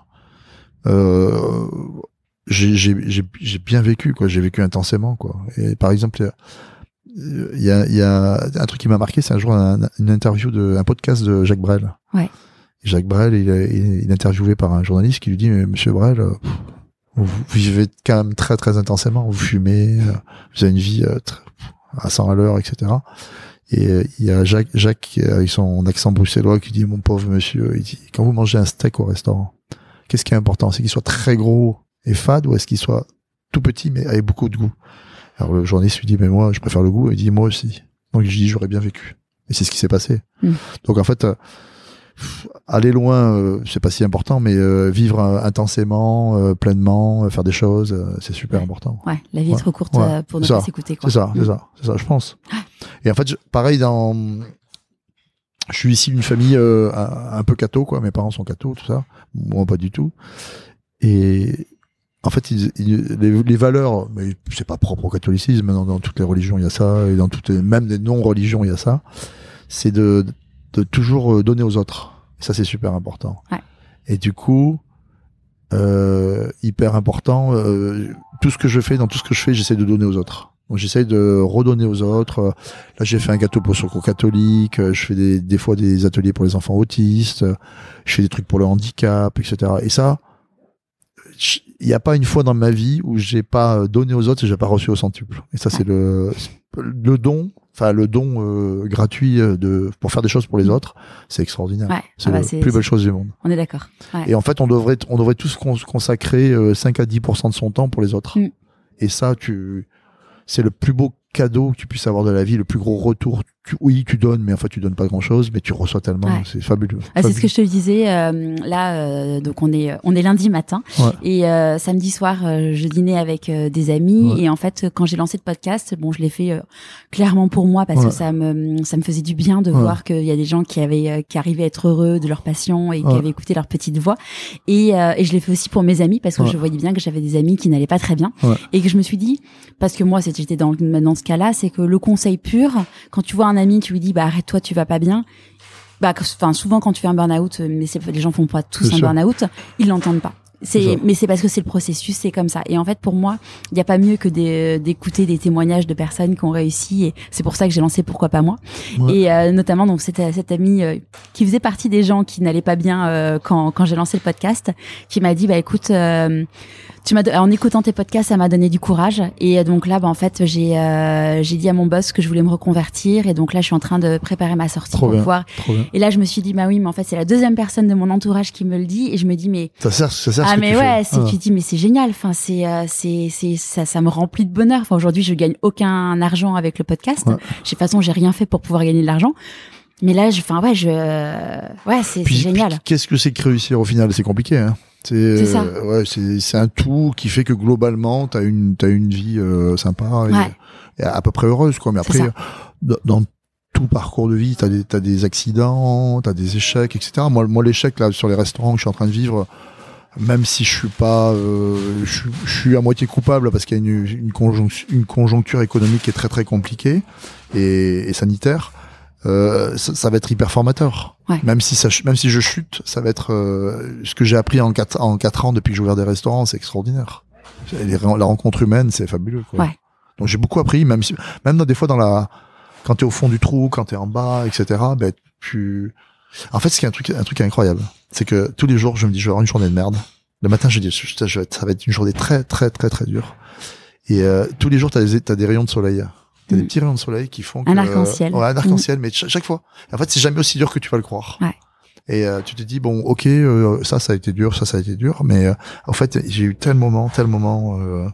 Euh, j'ai, j'ai, j'ai, j'ai bien vécu, quoi. J'ai vécu intensément, quoi. Et par exemple, il y a, il y a un truc qui m'a marqué, c'est un jour un, une interview de, un podcast de Jacques Brel. Ouais. Et Jacques Brel, il, il, il est interviewé par un journaliste qui lui dit, mais Monsieur Brel, pff, vous vivez quand même très très intensément, vous fumez, vous avez une vie très, à cent à l'heure, et cetera. Et euh, il y a Jacques, Jacques avec son accent bruxellois qui dit, mon pauvre monsieur, il dit, quand vous mangez un steak au restaurant, qu'est-ce qui est important? C'est qu'il soit très gros et fade ou est-ce qu'il soit tout petit mais avec beaucoup de goût? Alors le journaliste lui dit, mais moi je préfère le goût. Et il dit, moi aussi. Donc je dis, j'aurais bien vécu. Et c'est ce qui s'est passé. Mm. Donc en fait, euh, aller loin, euh, c'est pas si important, mais euh, vivre euh, intensément, euh, pleinement, euh, faire des choses, euh, c'est super ouais. important. Ouais, la vie ouais. est trop courte ouais. euh, pour ne c'est pas ça. s'écouter. Quoi. C'est ça, mm. c'est ça, c'est ça, je pense. Et en fait, je, pareil dans, je suis ici d'une famille euh, un, un peu catho, quoi. Mes parents sont catho, tout ça. Moi, pas du tout. Et en fait, ils, ils, les, les valeurs, mais c'est pas propre au catholicisme, dans, dans toutes les religions il y a ça, et dans toutes les, même des non-religions il y a ça. C'est de, de toujours donner aux autres. Et ça, c'est super important. Ouais. Et du coup, euh, hyper important, euh, tout ce que je fais, dans tout ce que je fais, j'essaie de donner aux autres. Donc j'essaie de redonner aux autres. Là, j'ai fait un gâteau pour Secours catholique. Je fais des, des fois des ateliers pour les enfants autistes. Je fais des trucs pour le handicap, et cetera. Et ça, il n'y a pas une fois dans ma vie où j'ai pas donné aux autres et j'ai pas reçu au centuple. Et ça, c'est le, le don, enfin le don euh, gratuit de pour faire des choses pour les autres, c'est extraordinaire. Ouais. C'est ah bah la c'est, plus belle c'est... chose du monde. On est d'accord. Ouais. Et en fait, on devrait on devrait tous consacrer euh, cinq à dix pour cent de son temps pour les autres. Mm. Et ça, tu c'est le plus beau cadeau que tu puisses avoir de la vie, le plus gros retour. Tu, oui, tu donnes, mais en fait, tu donnes pas grand-chose, mais tu reçois tellement, ouais. c'est fabuleux. Ah, fabuleux. C'est ce que je te disais. Euh, là, euh, donc on est, on est lundi matin, ouais. et euh, samedi soir, euh, je dînais avec euh, des amis, ouais. et en fait, quand j'ai lancé le podcast, bon, je l'ai fait euh, clairement pour moi parce ouais. que ça me, ça me faisait du bien de ouais. voir qu'il y a des gens qui avaient, euh, qui arrivaient à être heureux de leur passion et ouais. qui avaient écouté leur petite voix, et, euh, et je l'ai fait aussi pour mes amis parce que ouais. je voyais bien que j'avais des amis qui n'allaient pas très bien, ouais. et que je me suis dit, parce que moi, c'était, j'étais dans, dans ce cas-là, c'est que le conseil pur, quand tu vois un ami, tu lui dis, bah arrête-toi, tu vas pas bien. Bah, enfin, souvent quand tu fais un burn-out, mais c'est, les gens font pas tous c'est un sûr. burn-out, ils l'entendent pas. C'est, c'est mais c'est parce que c'est le processus, c'est comme ça. Et en fait, pour moi, il y a pas mieux que des, d'écouter des témoignages de personnes qui ont réussi. Et c'est pour ça que j'ai lancé Pourquoi pas moi. Ouais. Et euh, notamment donc cette cette amie euh, qui faisait partie des gens qui n'allaient pas bien euh, quand quand j'ai lancé le podcast, qui m'a dit bah écoute. Euh, Tu m'as, en écoutant tes podcasts, ça m'a donné du courage. Et donc là, bah, en fait, j'ai, euh, j'ai dit à mon boss que je voulais me reconvertir. Et donc là, je suis en train de préparer ma sortie trop pour bien, pouvoir. Et là, je me suis dit, bah oui, mais en fait, c'est la deuxième personne de mon entourage qui me le dit. Et je me dis, mais. Ça sert, ça sert ah, ce que mais tu ouais, fais. c'est, ah. tu dis, mais c'est génial. Enfin, c'est, euh, c'est, c'est, ça, ça me remplit de bonheur. Enfin, aujourd'hui, je gagne aucun argent avec le podcast. Ouais. De toute façon, j'ai rien fait pour pouvoir gagner de l'argent. Mais là, je, enfin, ouais, je, ouais, c'est, puis, c'est génial. Puis, qu'est-ce que c'est que réussir au final? C'est compliqué, hein. C'est, c'est ça. Euh, ouais, c'est, c'est un tout qui fait que globalement, t'as une, t'as une vie euh, sympa et, ouais. et à peu près heureuse, quoi. Mais après, dans, dans tout parcours de vie, t'as des, t'as des accidents, t'as des échecs, et cetera. Moi, moi, l'échec là sur les restaurants que je suis en train de vivre même si je suis pas, euh, je, je suis à moitié coupable parce qu'il y a une, une, conjoncture, une conjoncture économique qui est très très compliquée et, et sanitaire. Euh, ça, ça va être hyper formateur. Ouais. Même si ça, même si je chute, ça va être euh, ce que j'ai appris en quatre, en quatre ans depuis que j'ai ouvert des restaurants, c'est extraordinaire. Les, la rencontre humaine, c'est fabuleux. Quoi. Ouais. Donc j'ai beaucoup appris, même si, même dans, des fois dans la, quand t'es au fond du trou, quand t'es en bas, et cetera. Ben tu, en fait, ce qui est un truc, un truc incroyable, c'est que tous les jours, je me dis, je vais avoir une journée de merde. Le matin, je dis, je, je, ça va être une journée très, très, très, très dure. Et euh, tous les jours, t'as des, t'as des rayons de soleil. T'as mmh. des petits rayons de soleil qui font que... Un arc-en-ciel. Euh, ouais, un arc-en-ciel, mmh. mais chaque, chaque fois. En fait, c'est jamais aussi dur que tu vas le croire. Ouais. Et euh, tu te dis, bon, ok, euh, ça, ça a été dur, ça, ça a été dur, mais euh, en fait, j'ai eu tel moment, tel moment euh,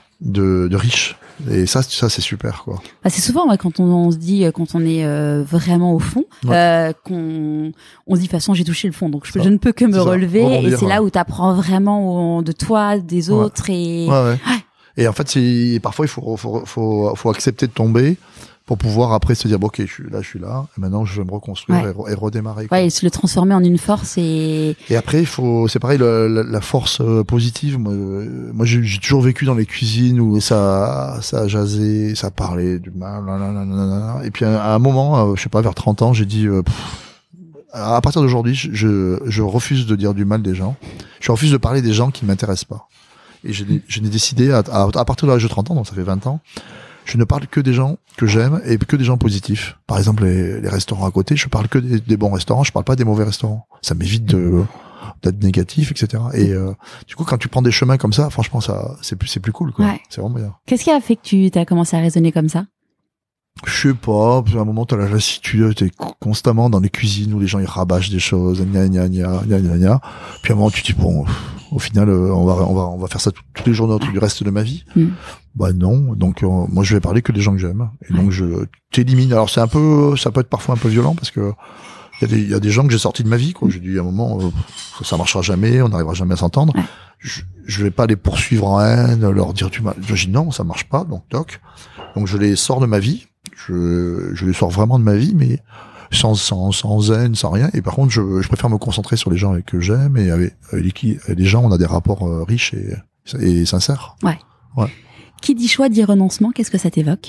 de, de riche. Et ça, ça c'est super, quoi. Bah, c'est souvent ouais, quand on, on se dit, quand on est euh, vraiment au fond, ouais. euh, qu'on on se dit, de toute façon, j'ai touché le fond, donc je, je ne peux que me c'est relever. Rebondir, et c'est ouais. là où tu apprends vraiment de toi, des autres. Ouais. Et... Ouais, ouais. Ouais. Et en fait, c'est, parfois, il faut, faut, faut, faut accepter de tomber pour pouvoir après se dire, bon, ok, je suis là, je suis là, et maintenant, je vais me reconstruire ouais. et, et redémarrer. Quoi. Ouais, et se le transformer en une force et... Et après, il faut, c'est pareil, le, la, la force positive. Moi, moi j'ai, j'ai toujours vécu dans les cuisines où ça, ça a jasé, ça parlait du mal, nanana. Et puis, à un moment, je sais pas, vers trente ans, j'ai dit, euh, pff, à partir d'aujourd'hui, je, je refuse de dire du mal des gens. Je refuse de parler des gens qui m'intéressent pas. Et je n'ai, je n'ai décidé, à, à, à partir de l'âge de trente ans, donc ça fait vingt ans, je ne parle que des gens que j'aime et que des gens positifs. Par exemple, les, les restaurants à côté, je parle que des, des bons restaurants, je parle pas des mauvais restaurants. Ça m'évite de, d'être négatif, et cetera. Et euh, du coup, quand tu prends des chemins comme ça, franchement, ça, c'est plus, c'est plus cool, quoi. Ouais. C'est vraiment bien. Qu'est-ce qui a fait que tu t'as commencé à raisonner comme ça? Je sais pas, à un moment t'as la lassitude, t'es constamment dans les cuisines où les gens ils rabâchent des choses, gna gna gna gna gna gna. Puis à un moment tu te dis bon, au final euh, on va on va on va faire ça tout, tous les jours notre, du reste de ma vie. Mm. Bah non, donc euh, moi je vais parler que des gens que j'aime. Et ouais. donc je t'élimine. Alors c'est un peu, ça peut être parfois un peu violent parce que il y a des il y a des gens que j'ai sortis de ma vie quoi. Mm. J'ai dit à un moment euh, ça marchera jamais, on n'arrivera jamais à s'entendre. Ouais. Je, je vais pas les poursuivre en haine, leur dire du mal. Je dis non, ça marche pas, donc toc. Donc je les sors de ma vie. Je, je les sors vraiment de ma vie, mais sans, sans, sans haine, sans rien. Et par contre, je, je préfère me concentrer sur les gens que j'aime et avec, avec les, les gens, on a des rapports euh, riches et, et sincères. Ouais. Ouais. Qui dit choix dit renoncement, qu'est-ce que ça t'évoque?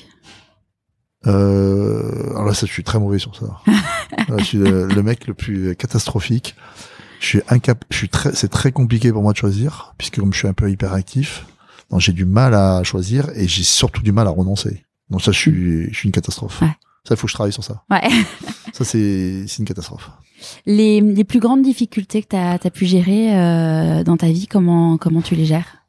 Euh, alors là, ça, je suis très mauvais sur ça. Là, je suis le, le mec le plus catastrophique. Je suis incap, je suis très, c'est très compliqué pour moi de choisir, puisque comme je suis un peu hyperactif, donc j'ai du mal à choisir et j'ai surtout du mal à renoncer. Donc ça, je suis, je suis une catastrophe. Ouais. Ça, il faut que je travaille sur ça. Ouais. Ça, c'est, c'est une catastrophe. Les, les plus grandes difficultés que t'as, t'as pu gérer euh, dans ta vie, comment, comment tu les gères?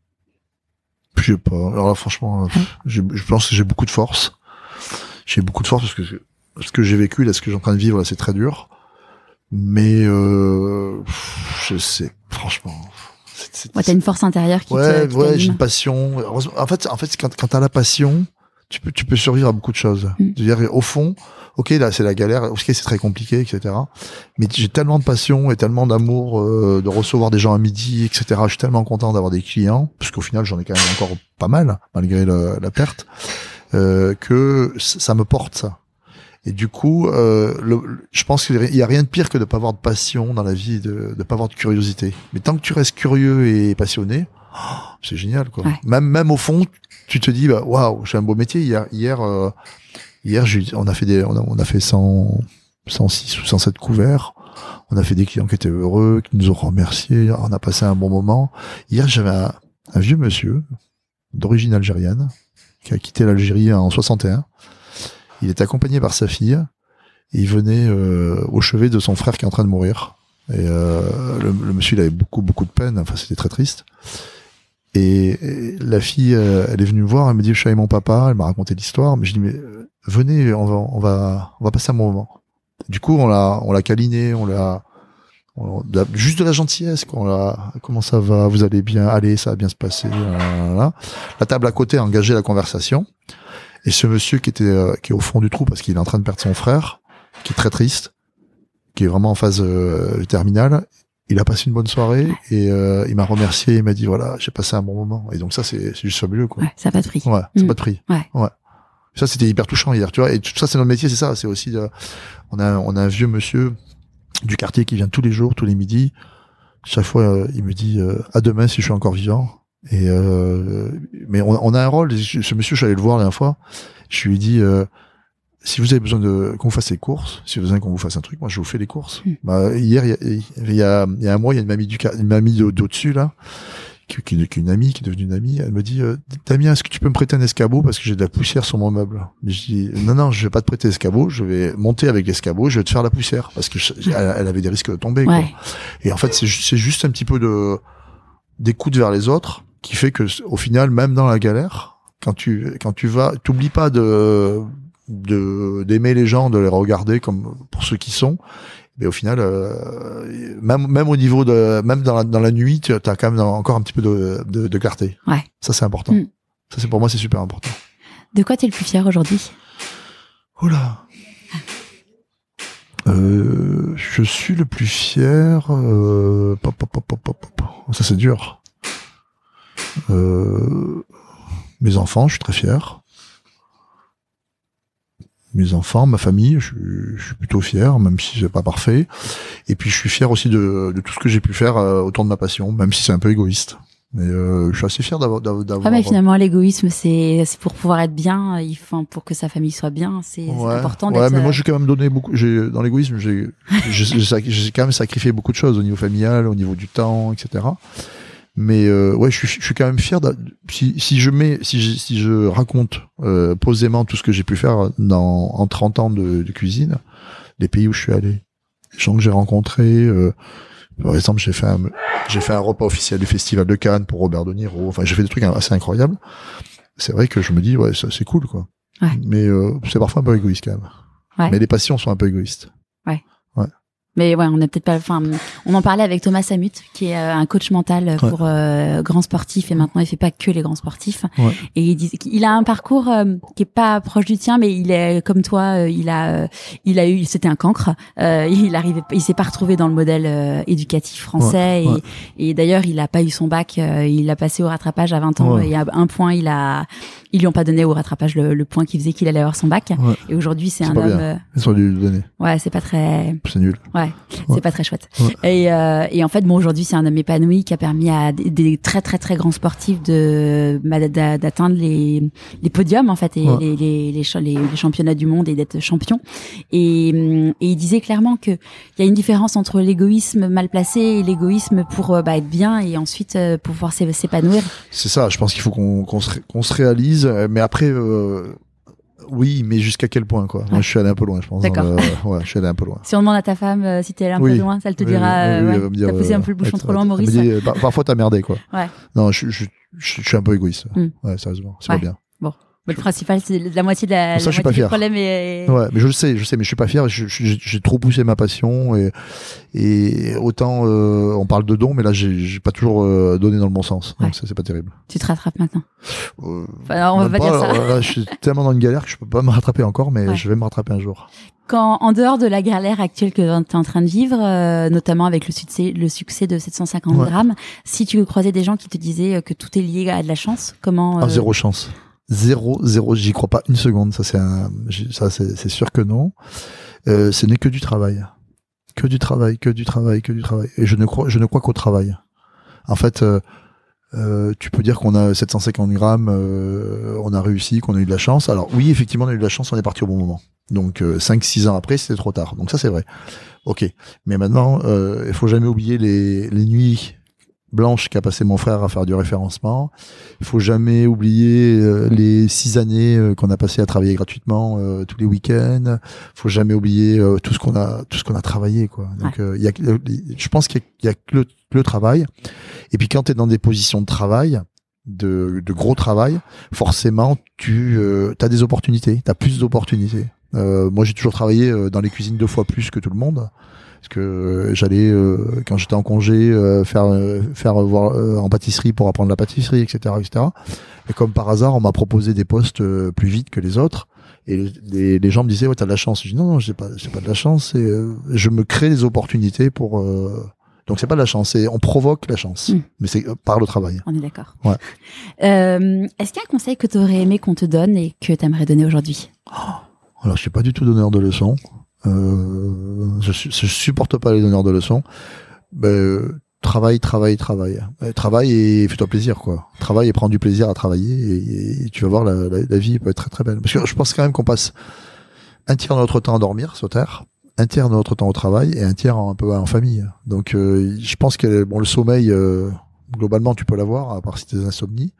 Je sais pas. Alors là, franchement, ouais. je pense que j'ai beaucoup de force. J'ai beaucoup de force parce que ce que j'ai vécu, là, ce que j'ai en train de vivre, là, c'est très dur. Mais euh, je sais, franchement. C'est, c'est, ouais, t'as une force intérieure qui ouais, te, qui ouais, j'ai une passion. En fait, en fait, quand, quand t'as la passion. Tu peux, tu peux survivre à beaucoup de choses. Mm. C'est-à-dire, au fond, ok, là, c'est la galère, ok, c'est très compliqué, et cetera. Mais j'ai tellement de passion et tellement d'amour euh, de recevoir des gens à midi, et cetera. Je suis tellement content d'avoir des clients, parce qu'au final, j'en ai quand même encore pas mal, malgré le, la perte, euh, que ça me porte, ça. Et du coup, euh, le, je pense qu'il y a rien de pire que de pas avoir de passion dans la vie, de, de pas avoir de curiosité. Mais tant que tu restes curieux et passionné, oh, c'est génial, quoi. Ouais. Même, même au fond, tu te dis, bah, waouh, j'ai un beau métier. Hier, hier, euh, hier, j'ai, on a fait des, on a, on a fait cent, cent six ou cent sept couverts. On a fait des clients qui étaient heureux, qui nous ont remerciés. On a passé un bon moment. Hier, j'avais un, un vieux monsieur d'origine algérienne qui a quitté l'Algérie en soixante et un. Il était accompagné par sa fille. Et il venait euh, au chevet de son frère qui est en train de mourir. Et euh, le, le monsieur, il avait beaucoup, beaucoup de peine. Enfin, c'était très triste. Et, et la fille, euh, elle est venue me voir, elle me dit, je suis avec mon papa, elle m'a raconté l'histoire, mais je dis, mais euh, venez, on va, on va, on va passer un bon moment. Du coup, on l'a, on l'a câliné, on l'a, on, de la, juste de la gentillesse, quoi. On l'a, comment ça va, vous allez bien, allez, ça va bien se passer. Là, là. La table à côté a engagé la conversation, et ce monsieur qui était, euh, qui est au fond du trou parce qu'il est en train de perdre son frère, qui est très triste, qui est vraiment en phase euh, terminale. Il a passé une bonne soirée et euh, il m'a remercié, il m'a dit voilà, j'ai passé un bon moment. Et donc ça, c'est, c'est juste fabuleux, quoi. Ouais, ça n'a pas de prix. Ouais, ça n'a mmh. pas de prix. Ouais. ouais. Ça, c'était hyper touchant hier, tu vois. Et tout ça, c'est notre métier, c'est ça. C'est aussi, euh, on a, on a un vieux monsieur du quartier qui vient tous les jours, tous les midis. chaque fois, euh, il me dit euh, à demain si je suis encore vivant. Et euh, mais on, on a un rôle. Ce monsieur, je suis allé le voir la dernière fois. Je lui ai dit euh, si vous avez besoin de qu'on vous fasse les courses, si vous avez besoin qu'on vous fasse un truc, moi je vous fais les courses. Mmh. Bah, hier, il y a, il y a il y a un mois, il y a une mamie du une mamie d'au-dessus là, qui, qui, qui est une amie, qui est devenue une amie. Elle me dit euh, Damien, est-ce que tu peux me prêter un escabeau parce que j'ai de la poussière sur mon meuble. Mais je dis non non, je vais pas te prêter l'escabeau, je vais monter avec l'escabeau, je vais te faire la poussière parce que je, elle, elle avait des risques de tomber. Ouais. Quoi. Et en fait, c'est c'est juste un petit peu de d'écoute vers les autres qui fait que au final, même dans la galère, quand tu quand tu vas, t'oublies pas de de d'aimer les gens, de les regarder comme pour ceux qui sont. Mais au final, euh, même même au niveau de même dans la dans la nuit, tu as quand même encore un petit peu de de, de clarté. Ouais. Ça c'est important. Mm. Ça c'est pour moi c'est super important. De quoi t'es le plus fier aujourd'hui? Oula. Euh, je suis le plus fier. Euh, pop, pop, pop, pop, pop, pop. Ça c'est dur. Euh, mes enfants, je suis très fier. Mes enfants, ma famille, je, je suis plutôt fier, même si c'est pas parfait. Et puis je suis fier aussi de, de tout ce que j'ai pu faire euh, autour de ma passion, même si c'est un peu égoïste. Mais euh, je suis assez fier d'avoir. d'avoir ah mais finalement, l'égoïsme, c'est, c'est pour pouvoir être bien, il faut, pour que sa famille soit bien, c'est, ouais, c'est important d'être. Ouais, mais moi j'ai quand même donné beaucoup. J'ai dans l'égoïsme, j'ai, j'ai, j'ai, j'ai quand même sacrifié beaucoup de choses au niveau familial, au niveau du temps, et cetera. Mais euh, ouais, je suis, je suis quand même fier. Si, si je mets, si je, si je raconte euh, posément tout ce que j'ai pu faire dans en trente ans de, de cuisine, les pays où je suis allé, les gens que j'ai rencontrés. Euh, par exemple, j'ai fait un, j'ai fait un repas officiel du Festival de Cannes pour Robert De Niro. Enfin, j'ai fait des trucs assez incroyables. C'est vrai que je me dis ouais, ça, c'est cool quoi. Ouais. Mais euh, c'est parfois un peu égoïste quand même. Ouais. Mais les passions sont un peu égoïstes. Ouais. Ouais. Mais ouais, on n'a peut-être pas. Enfin, on en parlait avec Thomas Samut, qui est un coach mental pour ouais. euh, grands sportifs, et maintenant il fait pas que les grands sportifs. Ouais. Et il dit qu'il a un parcours euh, qui est pas proche du tien, mais il est comme toi. Euh, il a, euh, il a eu, c'était un cancre. Euh, il arrivait, il s'est pas retrouvé dans le modèle euh, éducatif français. Ouais. Et, ouais. et d'ailleurs, il a pas eu son bac. Euh, il l'a passé au rattrapage à vingt ans. Ouais. Et à un point, il a. Ils lui ont pas donné au rattrapage le, le point qui faisait qu'il allait avoir son bac. Ouais. Et aujourd'hui, c'est, c'est un homme. Euh... Ils ont dû le donner. Ouais, c'est pas très. C'est nul. Ouais, ouais. C'est pas très chouette. Ouais. Et, euh, et en fait, bon, aujourd'hui, c'est un homme épanoui qui a permis à des, des très très très grands sportifs de d'atteindre les les podiums en fait et ouais. les, les, les les les championnats du monde et d'être champion. Et, et il disait clairement que il y a une différence entre l'égoïsme mal placé et l'égoïsme pour bah, être bien et ensuite euh, pouvoir s'épanouir. C'est ça. Je pense qu'il faut qu'on qu'on se, qu'on se réalise. Mais après, euh, oui, mais jusqu'à quel point, quoi. Ouais. Moi, je suis allé un peu loin, je pense. D'accord. Le... Ouais, je suis allé un peu loin. Si on demande à ta femme euh, si t'es allé un oui. peu loin, ça elle te oui, dira, oui, oui, ouais, oui, dire, t'as poussé un peu le bouchon ouais, trop loin, Maurice. Dit, euh, parfois, t'as merdé, quoi. Ouais. Non, je, je, je, je suis un peu égoïste. Mm. Ouais, sérieusement. C'est ouais. pas bien. Bon. Mais le principal, c'est la moitié de la, ça, la moitié du problème. Et... Ouais, mais je le sais, je sais, mais je suis pas fier. Je, je, j'ai trop poussé ma passion et, et autant euh, on parle de dons, mais là j'ai, j'ai pas toujours euh, donné dans le bon sens. Ouais. Donc ça, c'est pas terrible. Tu te rattrapes maintenant. Euh, enfin, on va pas, pas dire ça. Alors, là, je suis tellement dans une galère que je peux pas me rattraper encore, mais ouais. je vais me rattraper un jour. Quand, en dehors de la galère actuelle que tu es en train de vivre, euh, notamment avec le succès, le succès de sept cent cinquante ouais. grammes, si tu croisais des gens qui te disaient que tout est lié à de la chance, comment euh... ah, zéro chance. Zéro, zéro, j'y crois pas une seconde. Ça, c'est un, ça, c'est, c'est sûr que non. Euh, ce n'est que du travail, que du travail, que du travail, que du travail. Et je ne crois, je ne crois qu'au travail. En fait, euh, euh, tu peux dire qu'on a sept cent cinquante grammes, euh, on a réussi, qu'on a eu de la chance. Alors oui, effectivement, on a eu de la chance, on est parti au bon moment. Donc euh, cinq, six ans après, c'était trop tard. Donc ça, c'est vrai. Ok. Mais maintenant, euh, il faut jamais oublier les, les nuits blanche qu'a passé mon frère à faire du référencement. Il faut jamais oublier euh, les six années euh, qu'on a passé à travailler gratuitement euh, tous les week-ends. Il faut jamais oublier euh, tout ce qu'on a tout ce qu'on a travaillé quoi. Donc il ouais. euh, y a je pense qu'il y a, y a que le, le travail. Et puis quand tu es dans des positions de travail, de, de gros travail, forcément tu euh, as des opportunités, tu as plus d'opportunités. Euh, moi j'ai toujours travaillé euh, dans les cuisines deux fois plus que tout le monde. Parce que euh, j'allais euh, quand j'étais en congé euh, faire euh, faire voir euh, en pâtisserie pour apprendre la pâtisserie, et cetera, et cetera. Et comme par hasard, on m'a proposé des postes euh, plus vite que les autres. Et les, les gens me disaient ouais, t'as de la chance. Je dis non, non, j'ai pas, j'ai pas de la chance. Et euh, je me crée des opportunités pour. Euh... Donc c'est pas de la chance, c'est on provoque la chance, mmh. mais c'est euh, par le travail. On est d'accord. Ouais. Euh, est-ce qu'il y a un conseil que tu aurais aimé qu'on te donne et que tu aimerais donner aujourd'hui? oh, Alors je suis pas du tout donneur de leçons. Euh, je, je supporte pas les donneurs de leçons. Ben, Travaille, travaille, travaille. Euh, travaille et fais-toi plaisir, quoi. Travaille et prends du plaisir à travailler et, et tu vas voir, la, la, la vie peut être très très belle. Parce que je pense quand même qu'on passe un tiers de notre temps à dormir sur Terre, un tiers de notre temps au travail et un tiers un peu en famille. Donc euh, je pense que bon, le sommeil, euh, globalement, tu peux l'avoir, à part si t'es des insomnies.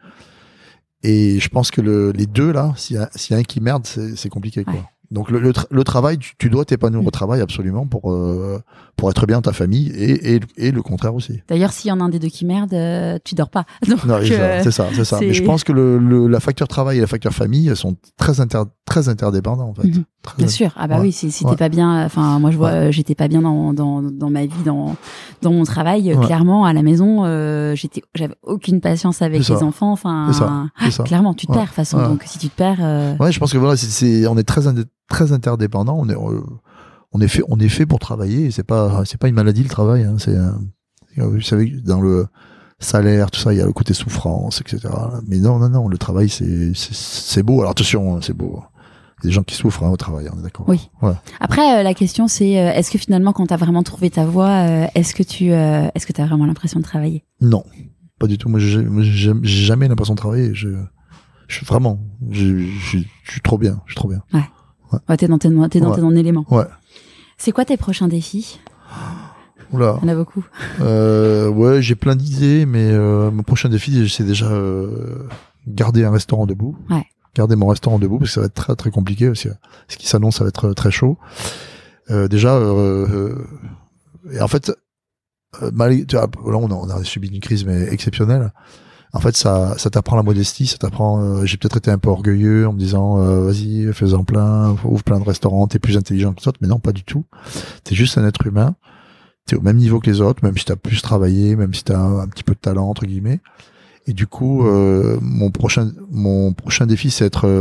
Et je pense que le, les deux, là, s'il y a, s'il y a un qui merde, c'est, c'est compliqué, quoi. Ouais. Donc le, le, tra- le travail, tu, tu dois t'épanouir mmh. au travail absolument pour euh, pour être bien dans ta famille et, et et le contraire aussi. D'ailleurs, s'il y en a un des deux qui merde, euh, tu dors pas. Donc, non, c'est, euh, ça, c'est ça, c'est ça. C'est... Mais je pense que le, le la facteur travail et la facteur famille sont très inter très interdépendants en fait. Mmh. Très bien sûr. Ah bah ouais. oui, si, si ouais. t'es pas bien, enfin moi je vois, ouais. j'étais pas bien dans dans dans ma vie, dans dans mon travail. Ouais. Clairement, à la maison, euh, j'étais, j'avais aucune patience avec les enfants. Enfin, c'est ça, c'est ça. Clairement, tu te ouais. perds de toute façon. Ouais. Donc si tu te perds. Euh... Ouais, je pense que voilà, c'est, c'est on est très indé- très interdépendants. On est on est fait on est fait pour travailler. Et c'est pas c'est pas une maladie le travail. Hein, c'est vous savez dans le salaire, tout ça, il y a le côté souffrance, et cetera. Mais non, non, non, le travail, c'est, c'est, c'est beau. Alors attention, c'est beau. Il y a des gens qui souffrent hein, au travail, on est d'accord. Oui. Ouais. Après, euh, la question, c'est euh, est-ce que finalement, quand tu as vraiment trouvé ta voie, euh, est-ce que tu euh, est-ce que tu as vraiment l'impression de travailler ? Non, pas du tout. Moi, j'ai, j'ai, j'ai jamais l'impression de travailler. Je, je vraiment, je, je, je suis trop bien. Je suis trop bien. Ouais. Ouais. Ouais, t'es dans t'es dans, t'es dans, ouais. t'es dans l'élément. Ouais. C'est quoi tes prochains défis ? Oula. Il y en a beaucoup. Euh, ouais, j'ai plein d'idées, mais euh, mon prochain défi, c'est déjà euh, garder un restaurant debout. Ouais. Garder mon restaurant debout parce que ça va être très très compliqué aussi. Ce qui s'annonce, ça va être très chaud. Euh, déjà, euh, euh, et en fait, euh, mal, tu vois, là on a, on a subi une crise mais exceptionnelle. En fait, ça, ça t'apprend la modestie, ça t'apprend. Euh, j'ai peut-être été un peu orgueilleux en me disant, euh, vas-y, fais-en plein, ouvre plein de restaurants, t'es plus intelligent que les autres. Mais non, pas du tout. T'es juste un être humain. T'es au même niveau que les autres, même si t'as plus travaillé, même si t'as un, un petit peu de talent entre guillemets. Et du coup, euh, mon prochain, mon prochain défi, c'est être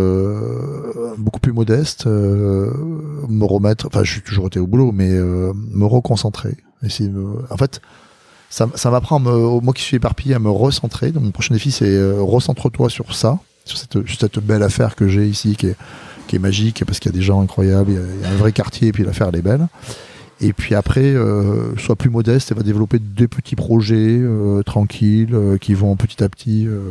euh, beaucoup plus modeste, euh, me remettre. Enfin, je suis toujours été au boulot, mais euh, me reconcentrer. Essayer de me, en fait, ça, ça m'apprend, à me, moi qui suis éparpillé, à me recentrer. Donc, mon prochain défi, c'est euh, recentre-toi sur ça, sur cette, sur cette belle affaire que j'ai ici, qui est, qui est magique, parce qu'il y a des gens incroyables, il y a, il y a un vrai quartier, et puis l'affaire, elle est belle. Et puis après, euh, sois plus modeste et va développer des petits projets euh, tranquilles euh, qui vont petit à petit euh,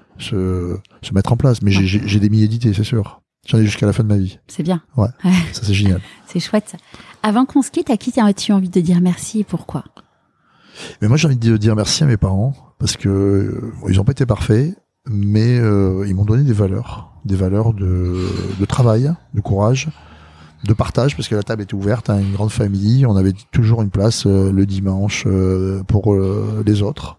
se, se mettre en place. Mais j'ai, j'ai, j'ai des milliers d'idées, c'est sûr. J'en ai jusqu'à la fin de ma vie. C'est bien. Ouais, ça c'est génial. C'est chouette. Avant qu'on se quitte, à qui as-tu envie de dire merci et pourquoi ? Mais moi, j'ai envie de dire merci à mes parents parce que euh, ils n'ont pas été parfaits, mais euh, ils m'ont donné des valeurs, des valeurs de, de travail, de courage, de partage, parce que la table était ouverte à hein, une grande famille, on avait toujours une place euh, le dimanche euh, pour euh, les autres.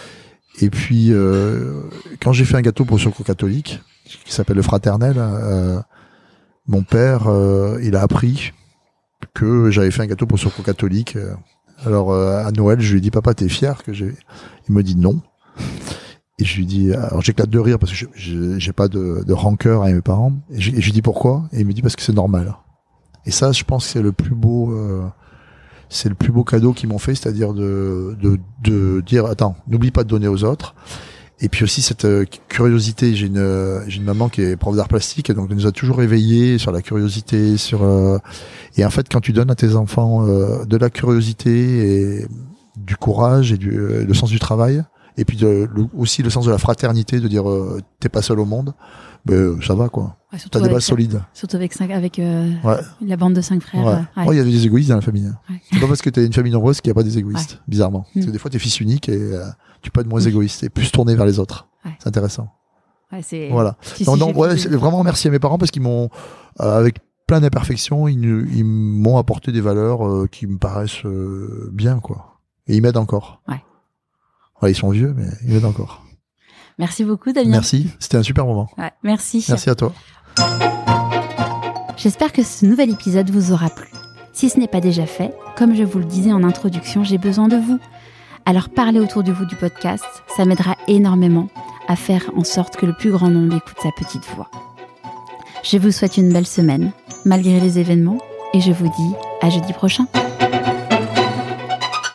Et puis euh, quand j'ai fait un gâteau pour le Secours catholique qui s'appelle le Fraternel, euh, mon père euh, il a appris que j'avais fait un gâteau pour le Secours catholique. Alors euh, à Noël, je lui ai dit papa, t'es fier que j'ai. Il me dit non. Et je lui dis, alors j'éclate de rire parce que je, je, j'ai pas de, de rancœur avec mes parents. Et je, et je lui dis pourquoi ? Et il me dit parce que c'est normal. Et ça, je pense que c'est le plus beau, euh, c'est le plus beau cadeau qu'ils m'ont fait, c'est-à-dire de, de, de dire, attends, n'oublie pas de donner aux autres. Et puis aussi cette euh, curiosité. J'ai une, j'ai une maman qui est prof d'art plastique, et donc elle nous a toujours éveillés sur la curiosité, sur. Euh, et en fait, quand tu donnes à tes enfants euh, de la curiosité et du courage et du, euh, le sens du travail, et puis de, le, aussi le sens de la fraternité, de dire euh, t'es pas seul au monde. Ben, ça va quoi. Ouais, t'as des bases solides. Surtout avec cinq, avec euh, ouais. la bande de cinq frères. Ouais. Ouais. Oh, il y a des égoïstes dans la famille. Hein. Ouais. C'est pas parce que t'es une famille nombreuse qu'il n'y a pas des égoïstes, ouais. Bizarrement. Mm. Parce que des fois t'es fils unique et euh, tu peux être moins mm. égoïste et plus tourné vers les autres. Ouais. C'est intéressant. Ouais, c'est... Voilà. Si, donc, si, donc ouais, c'est vraiment merci à mes parents parce qu'ils m'ont, euh, avec plein d'imperfections, ils, ils m'ont apporté des valeurs euh, qui me paraissent euh, bien quoi. Et ils m'aident encore. Ouais. Ouais, ils sont vieux, mais ils m'aident encore. Merci beaucoup, Damien. Merci, c'était un super moment. Ouais, merci. Merci à toi. J'espère que ce nouvel épisode vous aura plu. Si ce n'est pas déjà fait, comme je vous le disais en introduction, j'ai besoin de vous. Alors parlez autour de vous du podcast, ça m'aidera énormément à faire en sorte que le plus grand nombre écoute sa petite voix. Je vous souhaite une belle semaine, malgré les événements, et je vous dis à jeudi prochain.